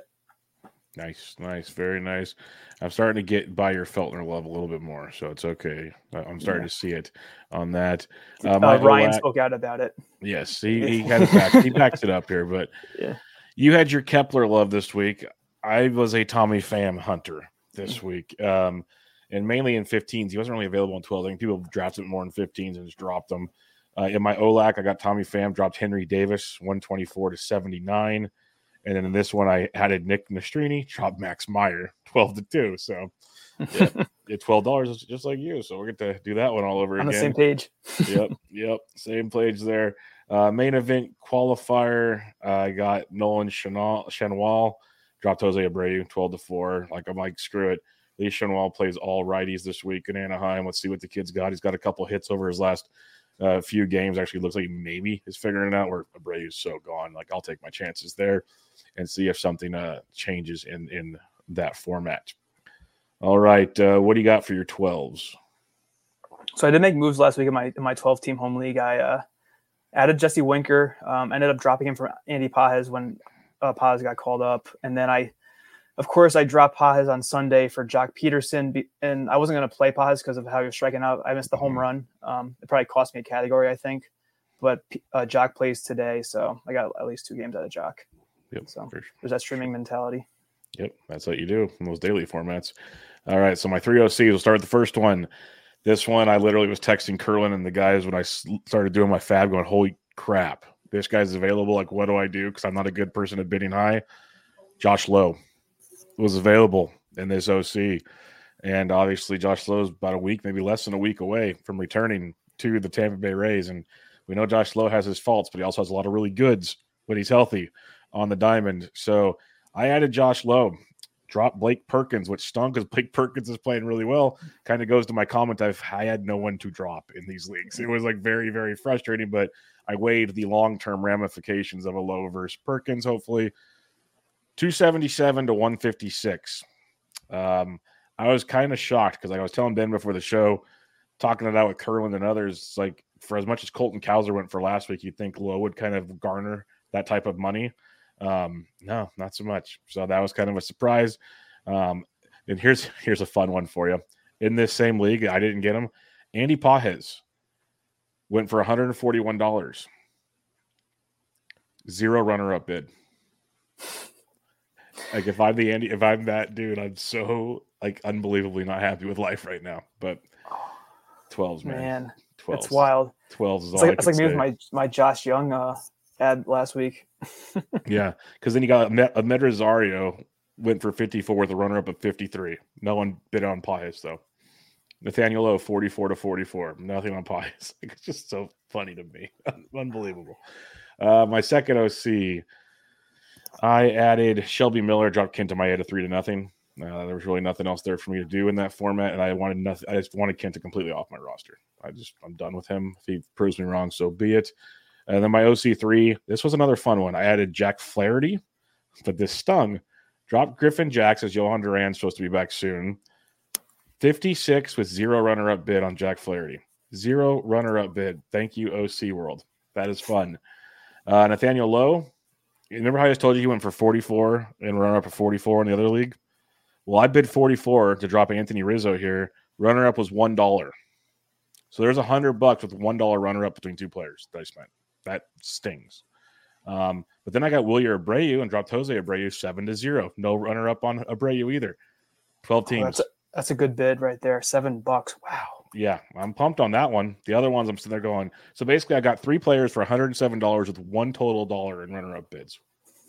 Nice, nice, very nice. I'm starting to get by your Feltner love a little bit more, so it's okay. I'm starting yeah. to see it on that. Uh, uh, Ryan Olac, spoke out about it. Yes, he, he kind of backs, he backs it up here, but yeah. You had your Kepler love this week. I was a Tommy Pham hunter this week. Um, And mainly in fifteens. He wasn't really available in twelves. I think people drafted more in fifteens and just dropped them. Uh, in my Olac, I got Tommy Pham, dropped Henry Davis, one twenty-four to seventy-nine. And then in this one, I added Nick Nastrini, dropped Max Meyer, twelve to two. So, yeah, yeah twelve dollars just like you. So, we're going to do that one all over On again. On the same page. yep, yep. Same page there. Uh, main event qualifier, uh, I got Nolan Chanois, dropped Jose Abreu, twelve to four. Like, I'm like, screw it. Lee Chanois plays all righties this week in Anaheim. Let's see what the kid's got. He's got a couple hits over his last uh, few games. Actually, looks like maybe is figuring it out. Where Abreu's so gone. Like, I'll take my chances there and see if something uh, changes in in that format. All right, uh, what do you got for your twelves? So I did make moves last week in my in my twelve team home league. I uh, added Jesse Winker. Um, ended up dropping him for Andy Pajes when uh, Pajes got called up, and then I. Of course, I dropped Pajes on Sunday for Jock Peterson, and I wasn't going to play Pajes because of how he was striking out. I missed the home run. Um, it probably cost me a category, I think. But uh, Jock plays today, so I got at least two games out of Jock. Yep, so sure. There's that streaming mentality. Yep, that's what you do in those daily formats. All right, so my three O Cs, we'll start with the first one. This one, I literally was texting Curlin and the guys when I started doing my fab going, holy crap, this guy's available. Like, what do I do? Because I'm not a good person at bidding high. Josh Lowe was available in this O C. And obviously Josh Lowe is about a week, maybe less than a week away from returning to the Tampa Bay Rays. And we know Josh Lowe has his faults, but he also has a lot of really goods when he's healthy on the diamond. So I added Josh Lowe. Drop Blake Perkins, which stunk because Blake Perkins is playing really well. Kind of goes to my comment. I've, I had no one to drop in these leagues. It was like very, very frustrating, but I weighed the long-term ramifications of a Lowe versus Perkins, hopefully. two seventy-seven to one fifty-six. Um, I was kind of shocked because like I was telling Ben before the show, talking it out with Curlin and others, like for as much as Colton Cowser went for last week, you'd think Lowe would kind of garner that type of money. Um, no, not so much. So that was kind of a surprise. Um, and here's here's a fun one for you. In this same league, I didn't get him. Andy Pages went for one hundred forty-one dollars. Zero runner-up bid. Like if I'm the Andy, if I'm that dude, I'm so like unbelievably not happy with life right now. But twelves, man. Man, twelves. It's wild. twelves is it's all like, I it's like say. me with my my Josh Young uh, ad last week. Yeah, because then you got Ahmed Rosario went for fifty-four with a runner-up of fifty-three. No one bid on Pages, though. Nathaniel Lowe, forty-four to forty-four. Nothing on Pages. It's just so funny to me. Unbelievable. Uh, my second O C, I added Shelby Miller, dropped Kenta Maeda three to nothing. Uh, there was really nothing else there for me to do in that format, and I wanted nothing. I just wanted Kenta completely off my roster. I just I'm done with him. If he proves me wrong, so be it. And then my O C three, this was another fun one. I added Jack Flaherty, but this stung. Dropped Griffin Jacks as Johan Duran's supposed to be back soon. fifty-six with zero runner-up bid on Jack Flaherty. Zero runner-up bid. Thank you, O C World. That is fun. Uh, Nathaniel Lowe, remember how I just told you he went for forty-four and runner-up of forty-four in the other league? Well, I bid forty-four to drop Anthony Rizzo here. Runner-up was one dollar. So there's one hundred bucks with one dollar runner-up between two players that I spent. That stings. Um, but then I got Wilyer Abreu and dropped Jose Abreu seven to zero. No runner up on Abreu either. twelve teams. Oh, that's, a, that's a good bid right there. Seven bucks. Wow. Yeah, I'm pumped on that one. The other ones I'm sitting there going. So basically, I got three players for one hundred seven dollars with one total dollar in runner up bids.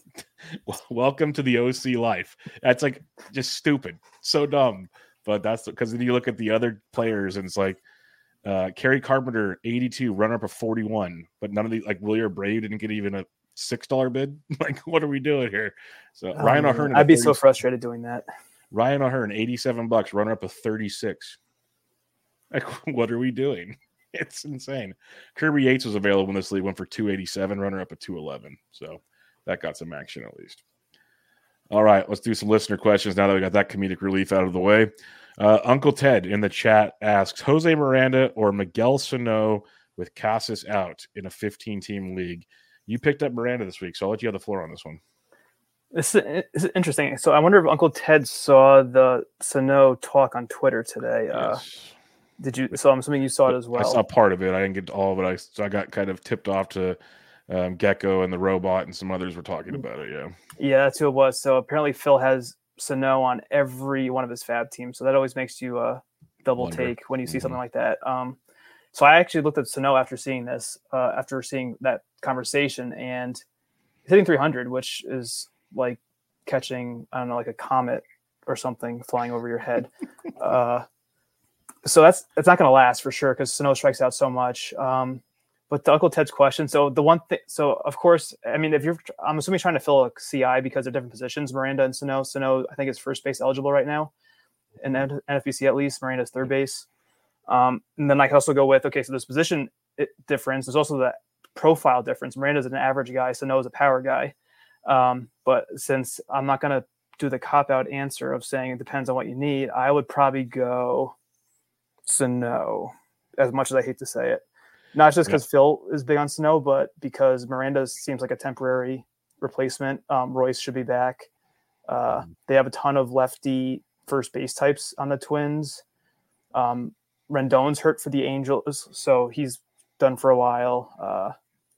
Welcome to the O C life. That's like just stupid. So dumb. But that's because then you look at the other players and it's like, Uh, Kerry Carpenter, eighty-two, runner-up of forty-one, but none of the like Wilyer Abreu didn't get even a six dollar bid. Like, what are we doing here? So oh, Ryan man. O'Hearn, I'd be so frustrated doing that. Ryan O'Hearn, eighty-seven bucks, runner-up of thirty-six. Like, what are we doing? It's insane. Kirby Yates was available in this league, went for two eighty-seven, runner-up of two eleven. So that got some action at least. All right, let's do some listener questions now that we got that comedic relief out of the way. Uh, Uncle Ted in the chat asks, Jose Miranda or Miguel Sano with Casas out in a fifteen-team league? You picked up Miranda this week, so I'll let you have the floor on this one. This is, this is interesting. So I wonder if Uncle Ted saw the Sano talk on Twitter today. Uh, Yes. Did you? So I'm assuming you saw it as well. I saw part of it. I didn't get all of it. I, so I got kind of tipped off to um, Gecko and the robot and some others were talking about it, yeah. Yeah, that's who it was. So apparently Phil has Sano on every one of his fab teams. So that always makes you uh, double Wonder. take when you see Mm-hmm. something like that. Um, so I actually looked at Sano after seeing this, uh, after seeing that conversation, and he's hitting three hundred, which is like catching, I don't know, like a comet or something flying over your head. uh, so that's that's not going to last for sure because Sano strikes out so much. Um, but to Uncle Ted's question, so the one thing, so of course, I mean, if you're, I'm assuming trying to fill a C I because they're different positions, Miranda and Sano. Sano, I think, is first base eligible right now, and N F B C at least. Miranda's third base. Um, and then I can also go with, okay, so there's position difference. There's also the profile difference. Miranda's an average guy, Sano's a power guy. Um, but since I'm not going to do the cop-out answer of saying it depends on what you need, I would probably go Sano, as much as I hate to say it. Not just because yeah. Phil is big on Sano, but because Miranda seems like a temporary replacement. Um, Royce should be back. Uh, they have a ton of lefty first base types on the Twins. Um, Rendon's hurt for the Angels, so he's done for a while. Uh,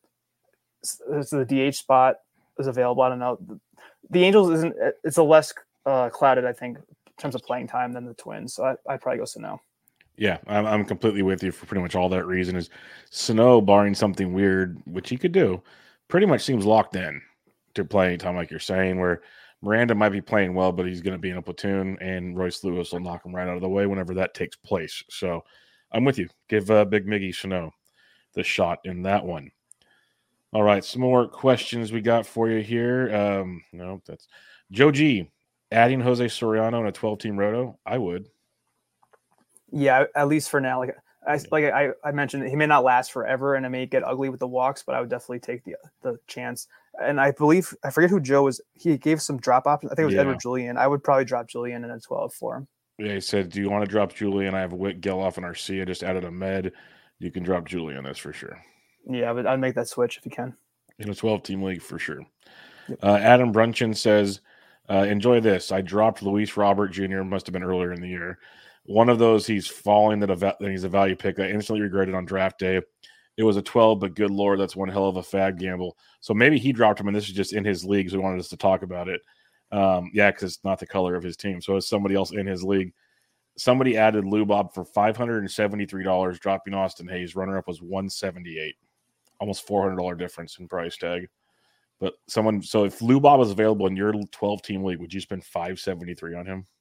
so the D H spot is available. I don't know. The Angels isn't. It's a less uh, clouded, I think, in terms of playing time than the Twins. So I, I'd probably go Sano. Yeah, I'm, I'm completely with you for pretty much all that reason. Is Sano, barring something weird, which he could do, pretty much seems locked in to play anytime, like you're saying, where Miranda might be playing well, but he's going to be in a platoon, and Royce Lewis will knock him right out of the way whenever that takes place. So I'm with you. Give uh, Big Miggy Sano the shot in that one. All right, some more questions we got for you here. Um, no, that's Joe G. Adding Jose Soriano in a twelve-team roto? I would. Yeah, at least for now. Like I like I, I mentioned, he may not last forever, and it may get ugly with the walks, but I would definitely take the the chance. And I believe I forget who Joe was. He gave some drop options. I think it was Yeah. Edward Julian. I would probably drop Julian in a twelve for him. Yeah, he said, do you want to drop Julian? I have Wick, Geloff, and Arcia. Just added a med. You can drop Julian, that's for sure. Yeah, but I'd make that switch if you can. In a twelve-team league, for sure. Yep. Uh, Adam Brunchin says, uh, enjoy this. I dropped Luis Robert Junior Must have been earlier in the year. One of those he's falling that, a, that he's a value pick. I instantly regretted on draft day. It was a twelve, but good Lord, that's one hell of a fag gamble. So maybe he dropped him, and this is just in his league, so he wanted us to talk about it. Um, yeah, because it's not the color of his team. So it's somebody else in his league. Somebody added Lou Bob for five hundred seventy-three dollars, dropping Austin Hayes. Runner-up was one hundred seventy-eight dollars. Almost four hundred dollars difference in price tag. But someone, so if Lou Bob was available in your twelve-team league, would you spend five hundred seventy-three dollars on him?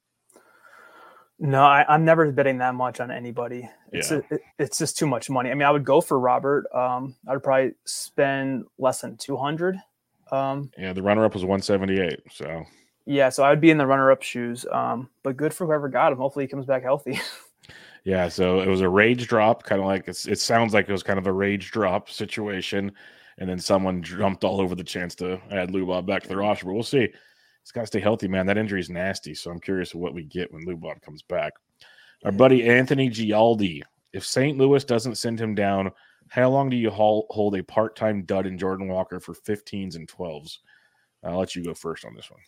No, I, I'm never bidding that much on anybody. It's Yeah. a, it, it's just too much money. I mean, I would go for Robert. Um, I would probably spend less than two hundred. Um, Yeah, the runner-up was one hundred seventy-eight. So yeah, so I'd be in the runner-up shoes. Um, but good for whoever got him. Hopefully, he comes back healthy. yeah, so it was a rage drop, kind of like it's, it sounds like it was kind of a rage drop situation, and then someone jumped all over the chance to add Lou Bob back to the roster. But we'll see. He's got to stay healthy, man. That injury is nasty, so I'm curious what we get when Lou Bob comes back. Our buddy Anthony Gialdi. If Saint Louis doesn't send him down, how long do you hold, hold a part-time dud in Jordan Walker for fifteens and twelves? I'll let you go first on this one.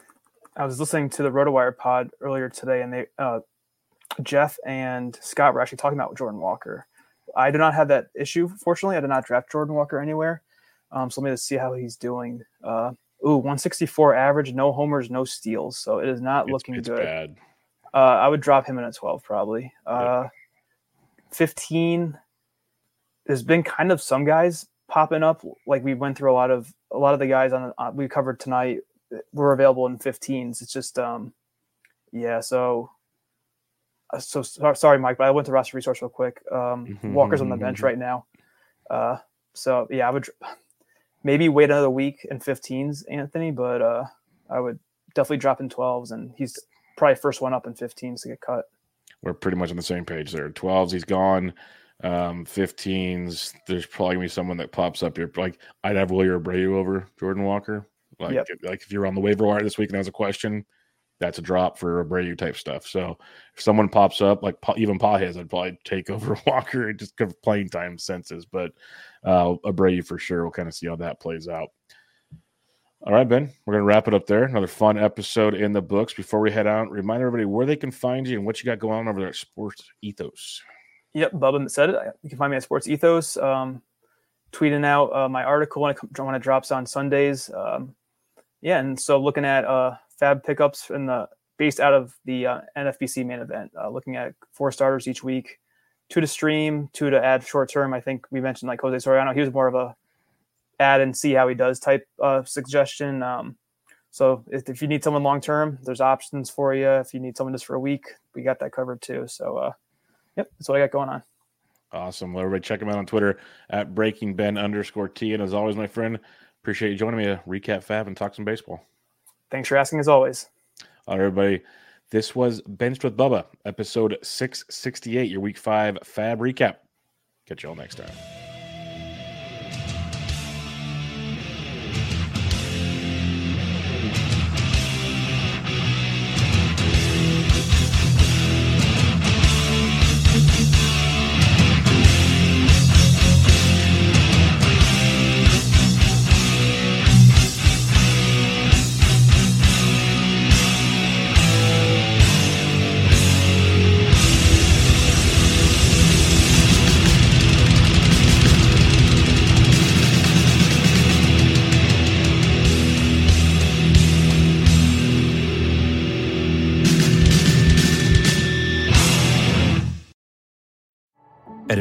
I was listening to the RotoWire pod earlier today, and they uh, Jeff and Scott were actually talking about Jordan Walker. I do not have that issue. Fortunately, I did not draft Jordan Walker anywhere. Um, so let me just see how he's doing. Uh, ooh, one sixty-four average, no homers, no steals. So it is not It's, looking it's good. bad. Uh, I would drop him in at twelve probably. Uh, fifteen. There's been kind of some guys popping up. Like we went through a lot of a lot of the guys on uh, we covered tonight were available in fifteens. It's just um, yeah. So uh, so so- sorry, Mike, but I went to roster resource real quick. Um, Walker's on the bench right now. Uh, so yeah, I would dr- maybe wait another week in fifteens, Anthony, but uh, I would definitely drop in twelves, and he's probably first one up in fifteens to get cut. We're pretty much on the same page there. twelves, he's gone. Um, fifteens, there's probably gonna be someone that pops up here. Like I'd have Wilyer Abreu over Jordan Walker. Like, Yep. like if you're on the waiver wire this week and has a question, that's a drop for Abreu type stuff. So if someone pops up, like Pa- even Pages, I'd probably take over Walker just because of playing time senses. But uh, Abreu for sure. We'll kind of see how that plays out. All right, Ben, we're going to wrap it up there. Another fun episode in the books. Before we head out, remind everybody where they can find you and what you got going on over there at Sports Ethos. Yep, Bubba said it. You can find me at Sports Ethos, um, tweeting out uh, my article when it, when it drops on Sundays. Um, yeah, and so looking at uh, fab pickups in the based out of the uh, N F B C main event, uh, looking at four starters each week, two to stream, two to add short term. I think we mentioned like Jose Soriano. He was more of a add and see how he does type uh, suggestion. Um, so if, if you need someone long term, there's options for you. If you need someone just for a week, we got that covered too. So. Uh, Yep, that's what I got going on. Awesome. Well, everybody check him out on Twitter at BreakingBen underscore T. And as always, my friend, appreciate you joining me to recap Fab and talk some baseball. Thanks for asking as always. All right, everybody. This was Benched with Bubba, episode six sixty-eight, your week five Fab recap. Catch you all next time.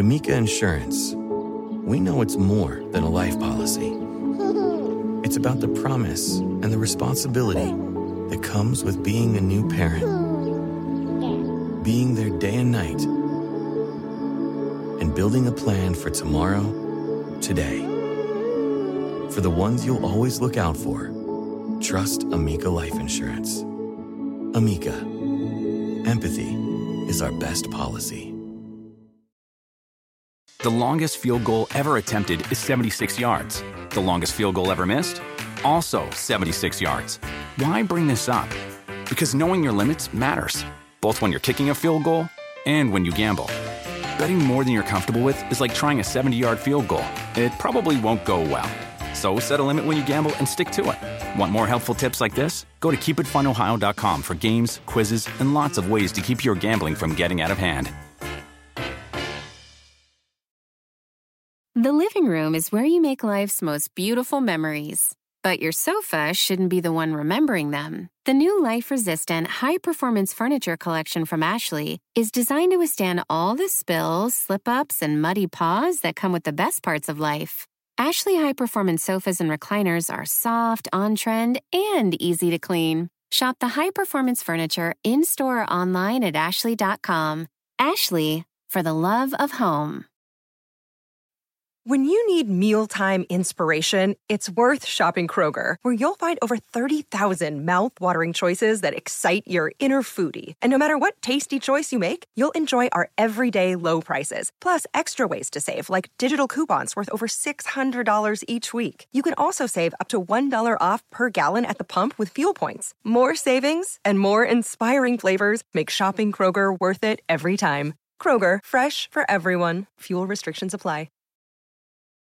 Amica Insurance, we know it's more than a life policy. It's about the promise and the responsibility that comes with being a new parent. Being there day and night. And building a plan for tomorrow, today. For the ones you'll always look out for, trust Amica Life Insurance. Amica. Empathy is our best policy. The longest field goal ever attempted is seventy-six yards. The longest field goal ever missed? Also seventy-six yards. Why bring this up? Because knowing your limits matters, both when you're kicking a field goal and when you gamble. Betting more than you're comfortable with is like trying a seventy-yard field goal. It probably won't go well. So set a limit when you gamble and stick to it. Want more helpful tips like this? Go to keep it fun ohio dot com for games, quizzes, and lots of ways to keep your gambling from getting out of hand. The living room is where you make life's most beautiful memories. But your sofa shouldn't be the one remembering them. The new life-resistant, high-performance furniture collection from Ashley is designed to withstand all the spills, slip-ups, and muddy paws that come with the best parts of life. Ashley high-performance sofas and recliners are soft, on-trend, and easy to clean. Shop the high-performance furniture in-store or online at ashley dot com. Ashley, for the love of home. When you need mealtime inspiration, it's worth shopping Kroger, where you'll find over thirty thousand mouth-watering choices that excite your inner foodie. And no matter what tasty choice you make, you'll enjoy our everyday low prices, plus extra ways to save, like digital coupons worth over six hundred dollars each week. You can also save up to one dollar off per gallon at the pump with fuel points. More savings and more inspiring flavors make shopping Kroger worth it every time. Kroger, fresh for everyone. Fuel restrictions apply.